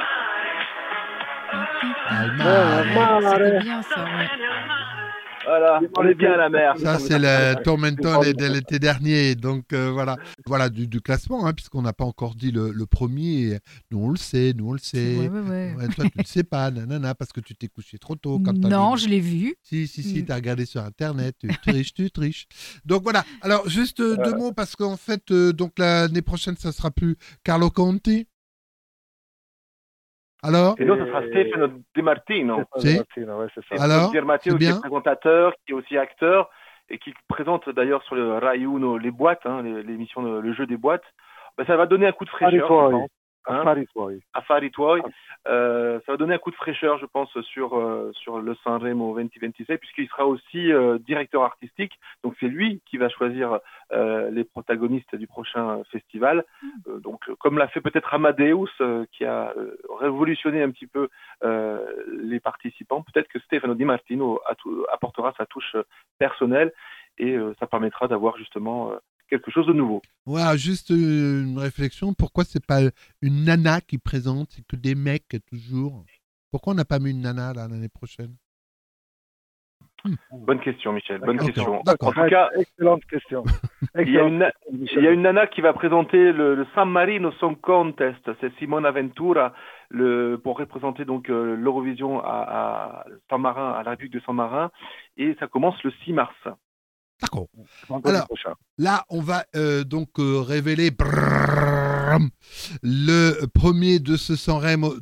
S17: C'était bien ça, ouais.
S12: Voilà, on est bien à la mer.
S2: Ça, c'est le Tormentone de l'été dernier. Donc, voilà du classement, hein, puisqu'on n'a pas encore dit le premier. Nous, on le sait.
S17: Ouais.
S2: Ouais, toi, tu ne le sais pas, nanana, parce que tu t'es couché trop tôt.
S17: Non, je l'ai vu.
S2: Si, t'as regardé sur Internet. Tu triches. Donc, voilà. Alors, juste deux mots, parce qu'en fait, donc l'année prochaine, ça sera plus Carlo Conti. Alors
S12: Et nous, ce sera Stefano Di Martino.
S2: Si.
S13: Ouais, c'est ça.
S2: Alors,
S12: Di Martino,
S2: c'est
S12: qui est
S2: bien.
S12: présentateur, qui est aussi acteur, et qui présente d'ailleurs sur le Rai Uno les boîtes, hein, l'émission, le jeu des boîtes. Ben, ça va donner un coup de fraîcheur, je pense.
S13: Affari tuoi.
S12: Affari tuoi. Ça va donner un coup de fraîcheur, je pense, sur le Sanremo 2026, puisqu'il sera aussi directeur artistique. Donc c'est lui qui va choisir les protagonistes du prochain festival. Donc comme l'a fait peut-être Amadeus, qui a révolutionné un petit peu les participants, peut-être que Stefano Di Martino apportera sa touche personnelle et ça permettra d'avoir justement quelque chose de nouveau.
S2: Ouais, juste une réflexion. Pourquoi c'est pas une nana qui présente, c'est que des mecs toujours? Pourquoi on n'a pas mis une nana là, l'année prochaine?
S12: Bonne question, Michel. Bonne question.
S2: D'accord.
S12: En tout cas,
S13: excellente question.
S12: Il y a une nana qui va présenter le San Marino Song Contest. C'est Simona Ventura pour représenter donc l'Eurovision à San Marin, à la République de San Marin. Et ça commence le 6 mars.
S2: D'accord.
S13: Vendredi
S2: Alors,
S13: prochain.
S2: là, on va donc révéler le premier de ce San Remo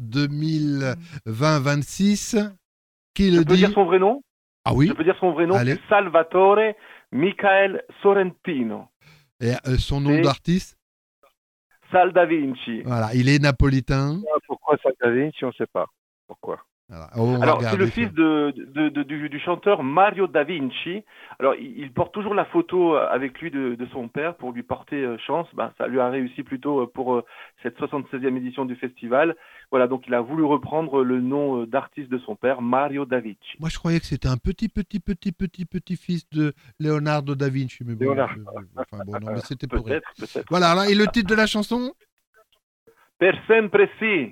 S2: 2020-26. Qui le
S12: Je peux
S2: dit?
S12: dire son vrai nom?
S2: Ah oui.
S12: Je peux dire son vrai nom,
S2: Allez.
S12: c'est Salvatore Michael Sorrentino.
S2: Et son nom
S12: C'est
S2: d'artiste?
S12: Sal da Vinci.
S2: Voilà, il est napolitain.
S13: Pourquoi ça Da Vinci, on ne sait pas. Pourquoi.
S2: Voilà. On va
S12: Alors, c'est
S2: regarder
S12: le
S2: ça.
S12: fils du chanteur Mario da Vinci. Alors, il porte toujours la photo avec lui de son père pour lui porter chance. Ben, ça lui a réussi plutôt pour cette 76e édition du festival. Voilà, donc il a voulu reprendre le nom d'artiste de son père, Mario da Vinci.
S2: Moi, je croyais que c'était un petit-fils de Leonardo da Vinci. Mais bon,
S12: Léonard.
S2: enfin, bon, non, mais c'était pour rien.
S12: Peut-être.
S2: Voilà, là, et le titre de la chanson?
S12: Per sempre sì.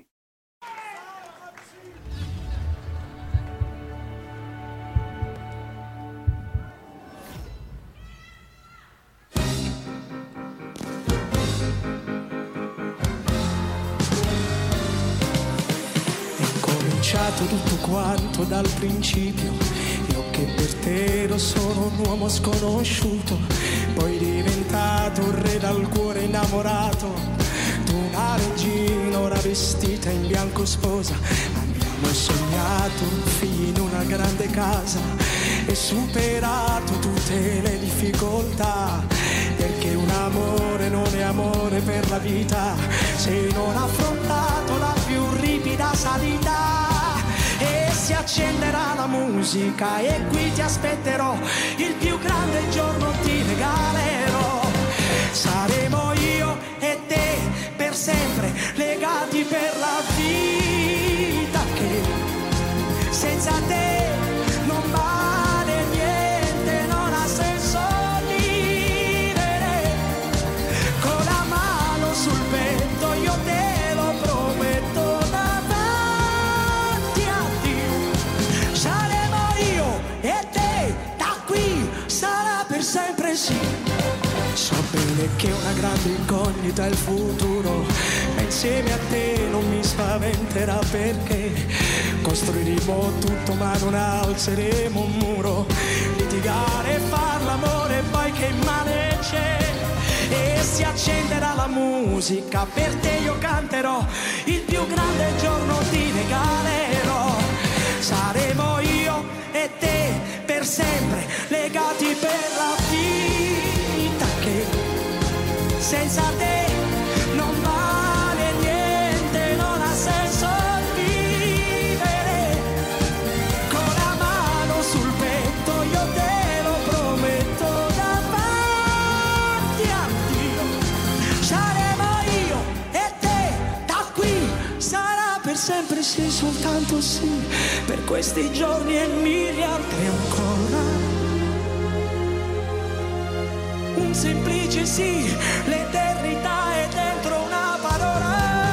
S16: Cominciato tutto quanto dal principio, io che per te ero solo un uomo sconosciuto, poi diventato un re dal cuore innamorato, tu una regina ora vestita in bianco sposa, abbiamo sognato figli in una grande casa e superato tutte le difficoltà, perché un amore non è amore per la vita se non ha affrontato la più ripida salita. E si accenderà la musica e qui ti aspetterò, il più grande giorno ti regalerò. Saremo io e te per sempre legati per la vita, che senza te non vale niente, non ha senso vivere. Con la mano sul petto io te lo prometto davanti a Dio. Saremo io e te, da qui sarà per sempre sì. So bene che una grande incognita è il futuro, ma insieme a te non mi spaventerà, perché costruiremo tutto ma non alzeremo un muro, litigare e far l'amore poi che male c'è. E si accenderà la musica, per te io canterò, il più grande giorno ti regalerò. Saremo io e te per sempre legati per la vita, che senza te non vale niente, non ha senso vivere. Con la mano sul petto io te lo prometto davanti a Dio. Saremo io e te, da qui sarà per sempre sì, soltanto sì, per questi giorni e mille altri ancora. Un semplice sì, l'eternità è dentro una parola.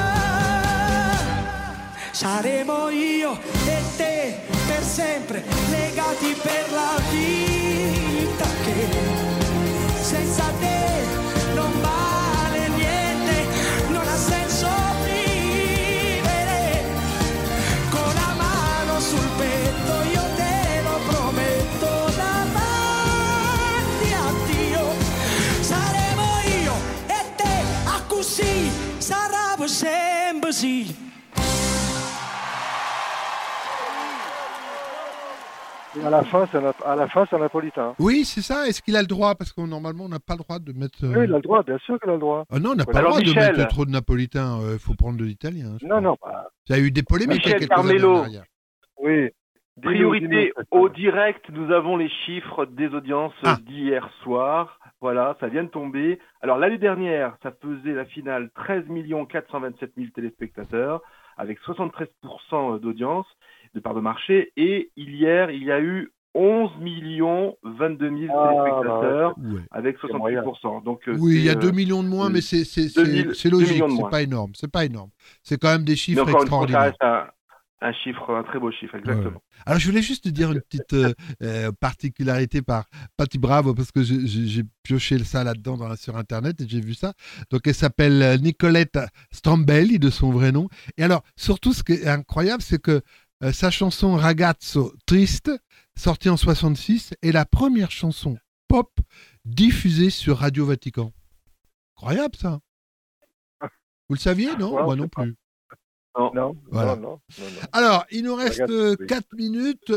S16: Saremo io e te per sempre legati per la vita, che senza te non vale niente, non ha senso vivere. Con la mano sul petto io te lo prometto davanti a Dio. Saremo io e te, a così sarà per sempre sì.
S13: Et à la fin, c'est un napolitain.
S2: Oui, c'est ça. Est-ce qu'il a le droit? Parce que normalement, on n'a pas le droit de mettre...
S13: Oui, il a le droit, bien sûr qu'il a le droit.
S2: Ah non, on n'a pas le
S12: Alors,
S2: droit de
S12: Michel.
S2: mettre trop de napolitain. Il faut prendre de l'italien.
S13: Non, non. Bah,
S2: Il y a eu des polémiques il y a
S12: Michel
S2: quelques années en
S12: Carmelo.
S2: arrière.
S13: oui.
S12: Priorité au direct, nous avons les chiffres des audiences d'hier soir. Voilà, ça vient de tomber. Alors l'année dernière, ça faisait la finale 13 427 000 téléspectateurs avec 73% d'audience, de part de marché. Et hier, il y a eu 11 22 000 téléspectateurs
S2: Ouais.
S12: avec 68%. Donc,
S2: Oui, il y a
S12: c'est,
S2: 2 millions de moins, mais c'est
S12: 2 millions
S2: logique.
S12: de
S2: C'est
S12: moins.
S2: pas énorme. C'est pas énorme. C'est quand même des
S12: Mais
S2: chiffres
S12: encore une fois, ça
S2: extraordinaires.
S12: reste un chiffre, un très beau chiffre, exactement.
S2: Ouais. Alors, je voulais juste te dire une petite particularité par Patti Bravo, parce que j'ai pioché ça là-dedans sur Internet et j'ai vu ça. Donc, elle s'appelle Nicolette Strambelli, de son vrai nom. Et alors, surtout, ce qui est incroyable, c'est que sa chanson Ragazzo Triste, sortie en 66, est la première chanson pop diffusée sur Radio Vatican. Incroyable ça. Vous le saviez, non? Moi non plus.
S13: Non.
S2: Voilà.
S13: Non.
S2: Alors, il nous reste 4 minutes.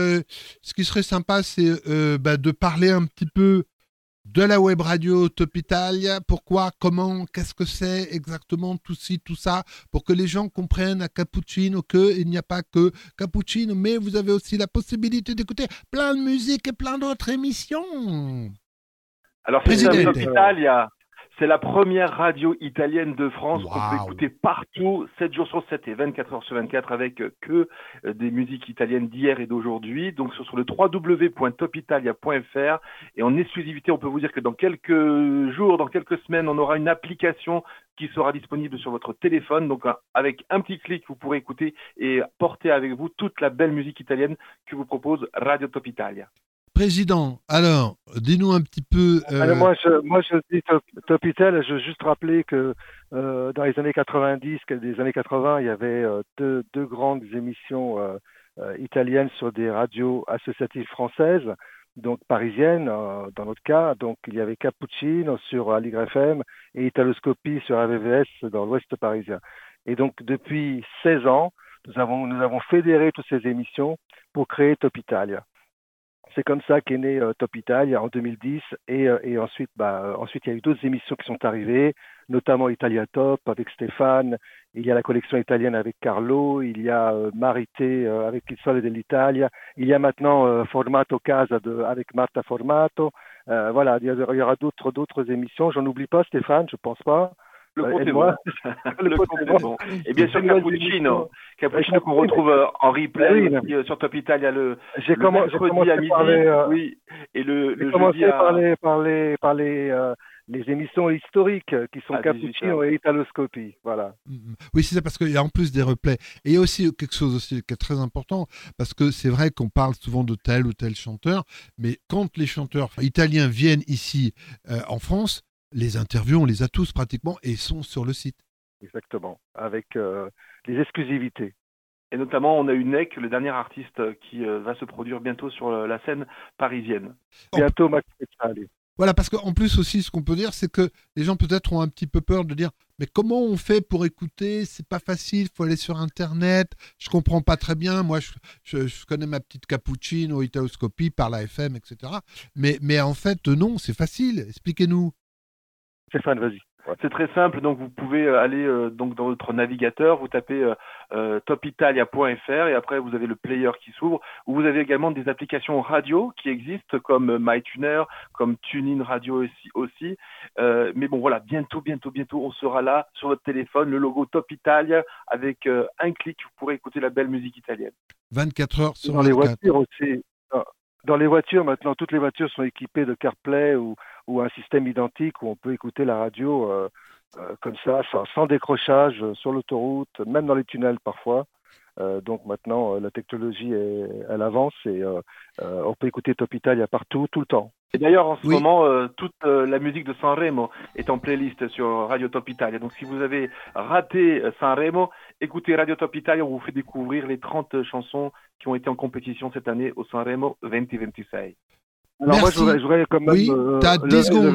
S2: Ce qui serait sympa, c'est de parler un petit peu de la web radio Top Italia. Pourquoi, comment, qu'est-ce que c'est exactement, tout ci, tout ça, pour que les gens comprennent à Cappuccino qu'il n'y a pas que Cappuccino, mais vous avez aussi la possibilité d'écouter plein de musique et plein d'autres émissions.
S12: Alors, c'est Top Italia. C'est la première radio italienne de France qu'on peut écouter partout, 7 jours sur 7 et 24 heures sur 24 avec que des musiques italiennes d'hier et d'aujourd'hui. Donc sur le www.topitalia.fr et en exclusivité, on peut vous dire que dans quelques jours, dans quelques semaines, on aura une application qui sera disponible sur votre téléphone. Donc avec un petit clic, vous pourrez écouter et porter avec vous toute la belle musique italienne que vous propose Radio Top Italia.
S2: Président, alors, dis-nous un petit peu...
S13: Alors moi, je dis Top Italia, je veux juste rappeler que dans les années 90, des années 80, il y avait deux grandes émissions italiennes sur des radios associatives françaises, donc parisiennes, dans notre cas. Donc, il y avait Cappuccino sur Aligre FM et Italoscopie sur AVVS dans l'ouest parisien. Et donc, depuis 16 ans, nous avons fédéré toutes ces émissions pour créer Top Italia. C'est comme ça qu'est né Top Italia en 2010 et ensuite il y a eu d'autres émissions qui sont arrivées, notamment Italia Top avec Stéphane, il y a la collection italienne avec Carlo, il y a Marité avec Il Sole dell'Italia, il y a maintenant Formato Casa avec Marta Formato, voilà, il y aura d'autres émissions, j'en oublie pas Stéphane, je pense pas.
S12: Le compte est bon. Le compte est bon. Et bien sûr Cappuccino qu'on retrouve en replay sur Top Italia le mercredi à midi. Oui. Et le
S13: jeudi par les émissions historiques qui sont Cappuccino et Italoscopie. Voilà.
S2: Oui, c'est ça, parce qu'il y a en plus des replays. Et il y a aussi quelque chose aussi qui est très important, parce que c'est vrai qu'on parle souvent de tel ou tel chanteur, mais quand les chanteurs italiens viennent ici en France, les interviews, on les a tous pratiquement et sont sur le site.
S13: Exactement, avec les exclusivités.
S12: Et notamment, on a eu Neck, le dernier artiste qui va se produire bientôt sur la scène parisienne.
S13: Bientôt, Max Pezzali.
S2: Voilà, parce qu'en plus aussi, ce qu'on peut dire, c'est que les gens peut-être ont un petit peu peur de dire « Mais comment on fait pour écouter? C'est pas facile, il faut aller sur Internet. Je comprends pas très bien. Moi, je connais ma petite Cappuccino, Italoscopie, par la FM, etc. » Mais en fait, non, c'est facile. Expliquez-nous.
S13: Stéphane, vas-y.
S12: Ouais. C'est très simple, donc vous pouvez aller donc dans votre navigateur, vous tapez topitalia.fr et après vous avez le player qui s'ouvre, où vous avez également des applications radio qui existent comme MyTuner, comme TuneIn Radio aussi. Mais bon voilà, bientôt on sera là sur votre téléphone, le logo Top Italia, avec un clic, vous pourrez écouter la belle musique italienne.
S2: 24 heures sur 24.
S13: Dans les voitures aussi. Dans les voitures, maintenant, toutes les voitures sont équipées de CarPlay ou un système identique où on peut écouter la radio comme ça, sans décrochage, sur l'autoroute, même dans les tunnels parfois. Donc maintenant, la technologie, elle avance et on peut écouter Top Italia partout, tout le temps.
S12: Et d'ailleurs, en ce moment, toute la musique de Sanremo est en playlist sur Radio Top Italia. Donc si vous avez raté Sanremo, écoutez Radio Top Italia, on vous fait découvrir les 30 chansons qui ont été en compétition cette année au Sanremo 2026.
S13: Alors
S2: merci.
S13: Moi, je voudrais quand même...
S2: t'as 10 secondes.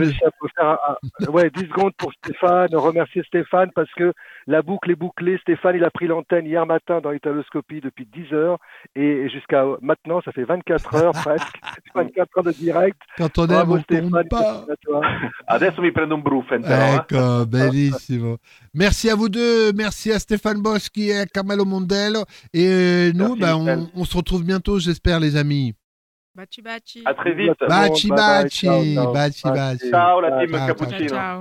S13: 10 secondes pour Stéphane, remercier Stéphane parce que la boucle est bouclée. Stéphane, il a pris l'antenne hier matin dans Italoscopie depuis 10 heures et jusqu'à maintenant, ça fait 24 heures presque, 24 heures de direct.
S2: Quand on aime, on ne tourne pas.
S12: Adesso mi prendo un bruffen.
S2: Ecco, bellissimo. Merci à vous deux, merci à Stéphane Boschi et à Carmelo Mondello. Et nous, on se retrouve bientôt, j'espère, les amis.
S17: Baci baci.
S12: À très vite.
S2: Baci baci. Baci baci.
S12: Ciao la team Cappuccino.
S17: Ciao.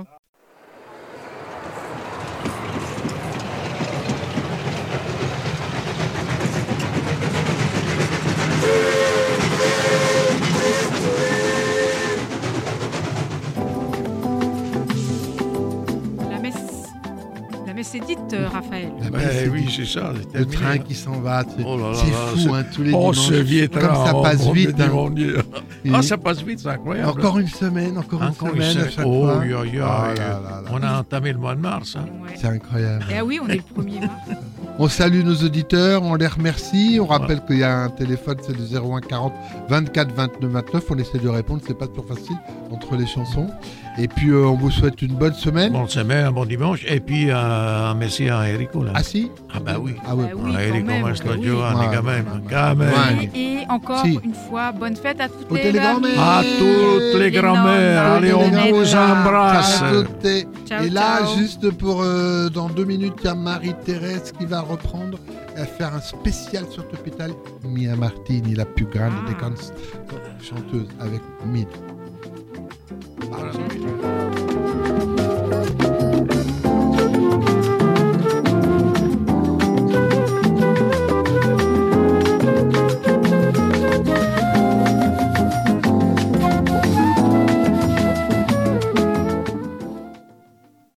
S17: La messe est dite, Raphaël.
S14: Oui, c'est ça. C'est
S2: le train qui s'en va. C'est fou, tous les
S14: dimanches.
S2: C'est vite. Comme ça passe vite.
S14: Ça passe vite, c'est incroyable.
S2: Encore une semaine, encore une semaine à chaque fois.
S14: On a entamé le mois de mars.
S2: Ouais. C'est incroyable.
S17: Et oui, on est le 1er mars.
S2: On salue nos auditeurs, on les remercie. On rappelle qu'il y a un téléphone, c'est le 01 40 24 29 29. On essaie de répondre, c'est pas toujours facile entre les chansons. Et puis on vous souhaite une bonne semaine.
S14: Bonne semaine, un bon dimanche. Et puis un merci à Enrico. Là.
S2: Ah si?
S14: Ah bah oui.
S2: Ah ouais.
S14: Enrico Mastrodio, quand même.
S17: Et encore une fois, bonne fête à toutes les
S2: grands-mères.
S14: À toutes les grands-mères. Allez, on vous embrasse.
S17: Ciao,
S2: et là,
S17: ciao.
S2: juste pour dans 2 minutes, il y a Marie-Thérèse qui va reprendre, faire un spécial sur Topital. Mia Martini, la plus grande des chanteuse avec Mid.
S14: Voilà.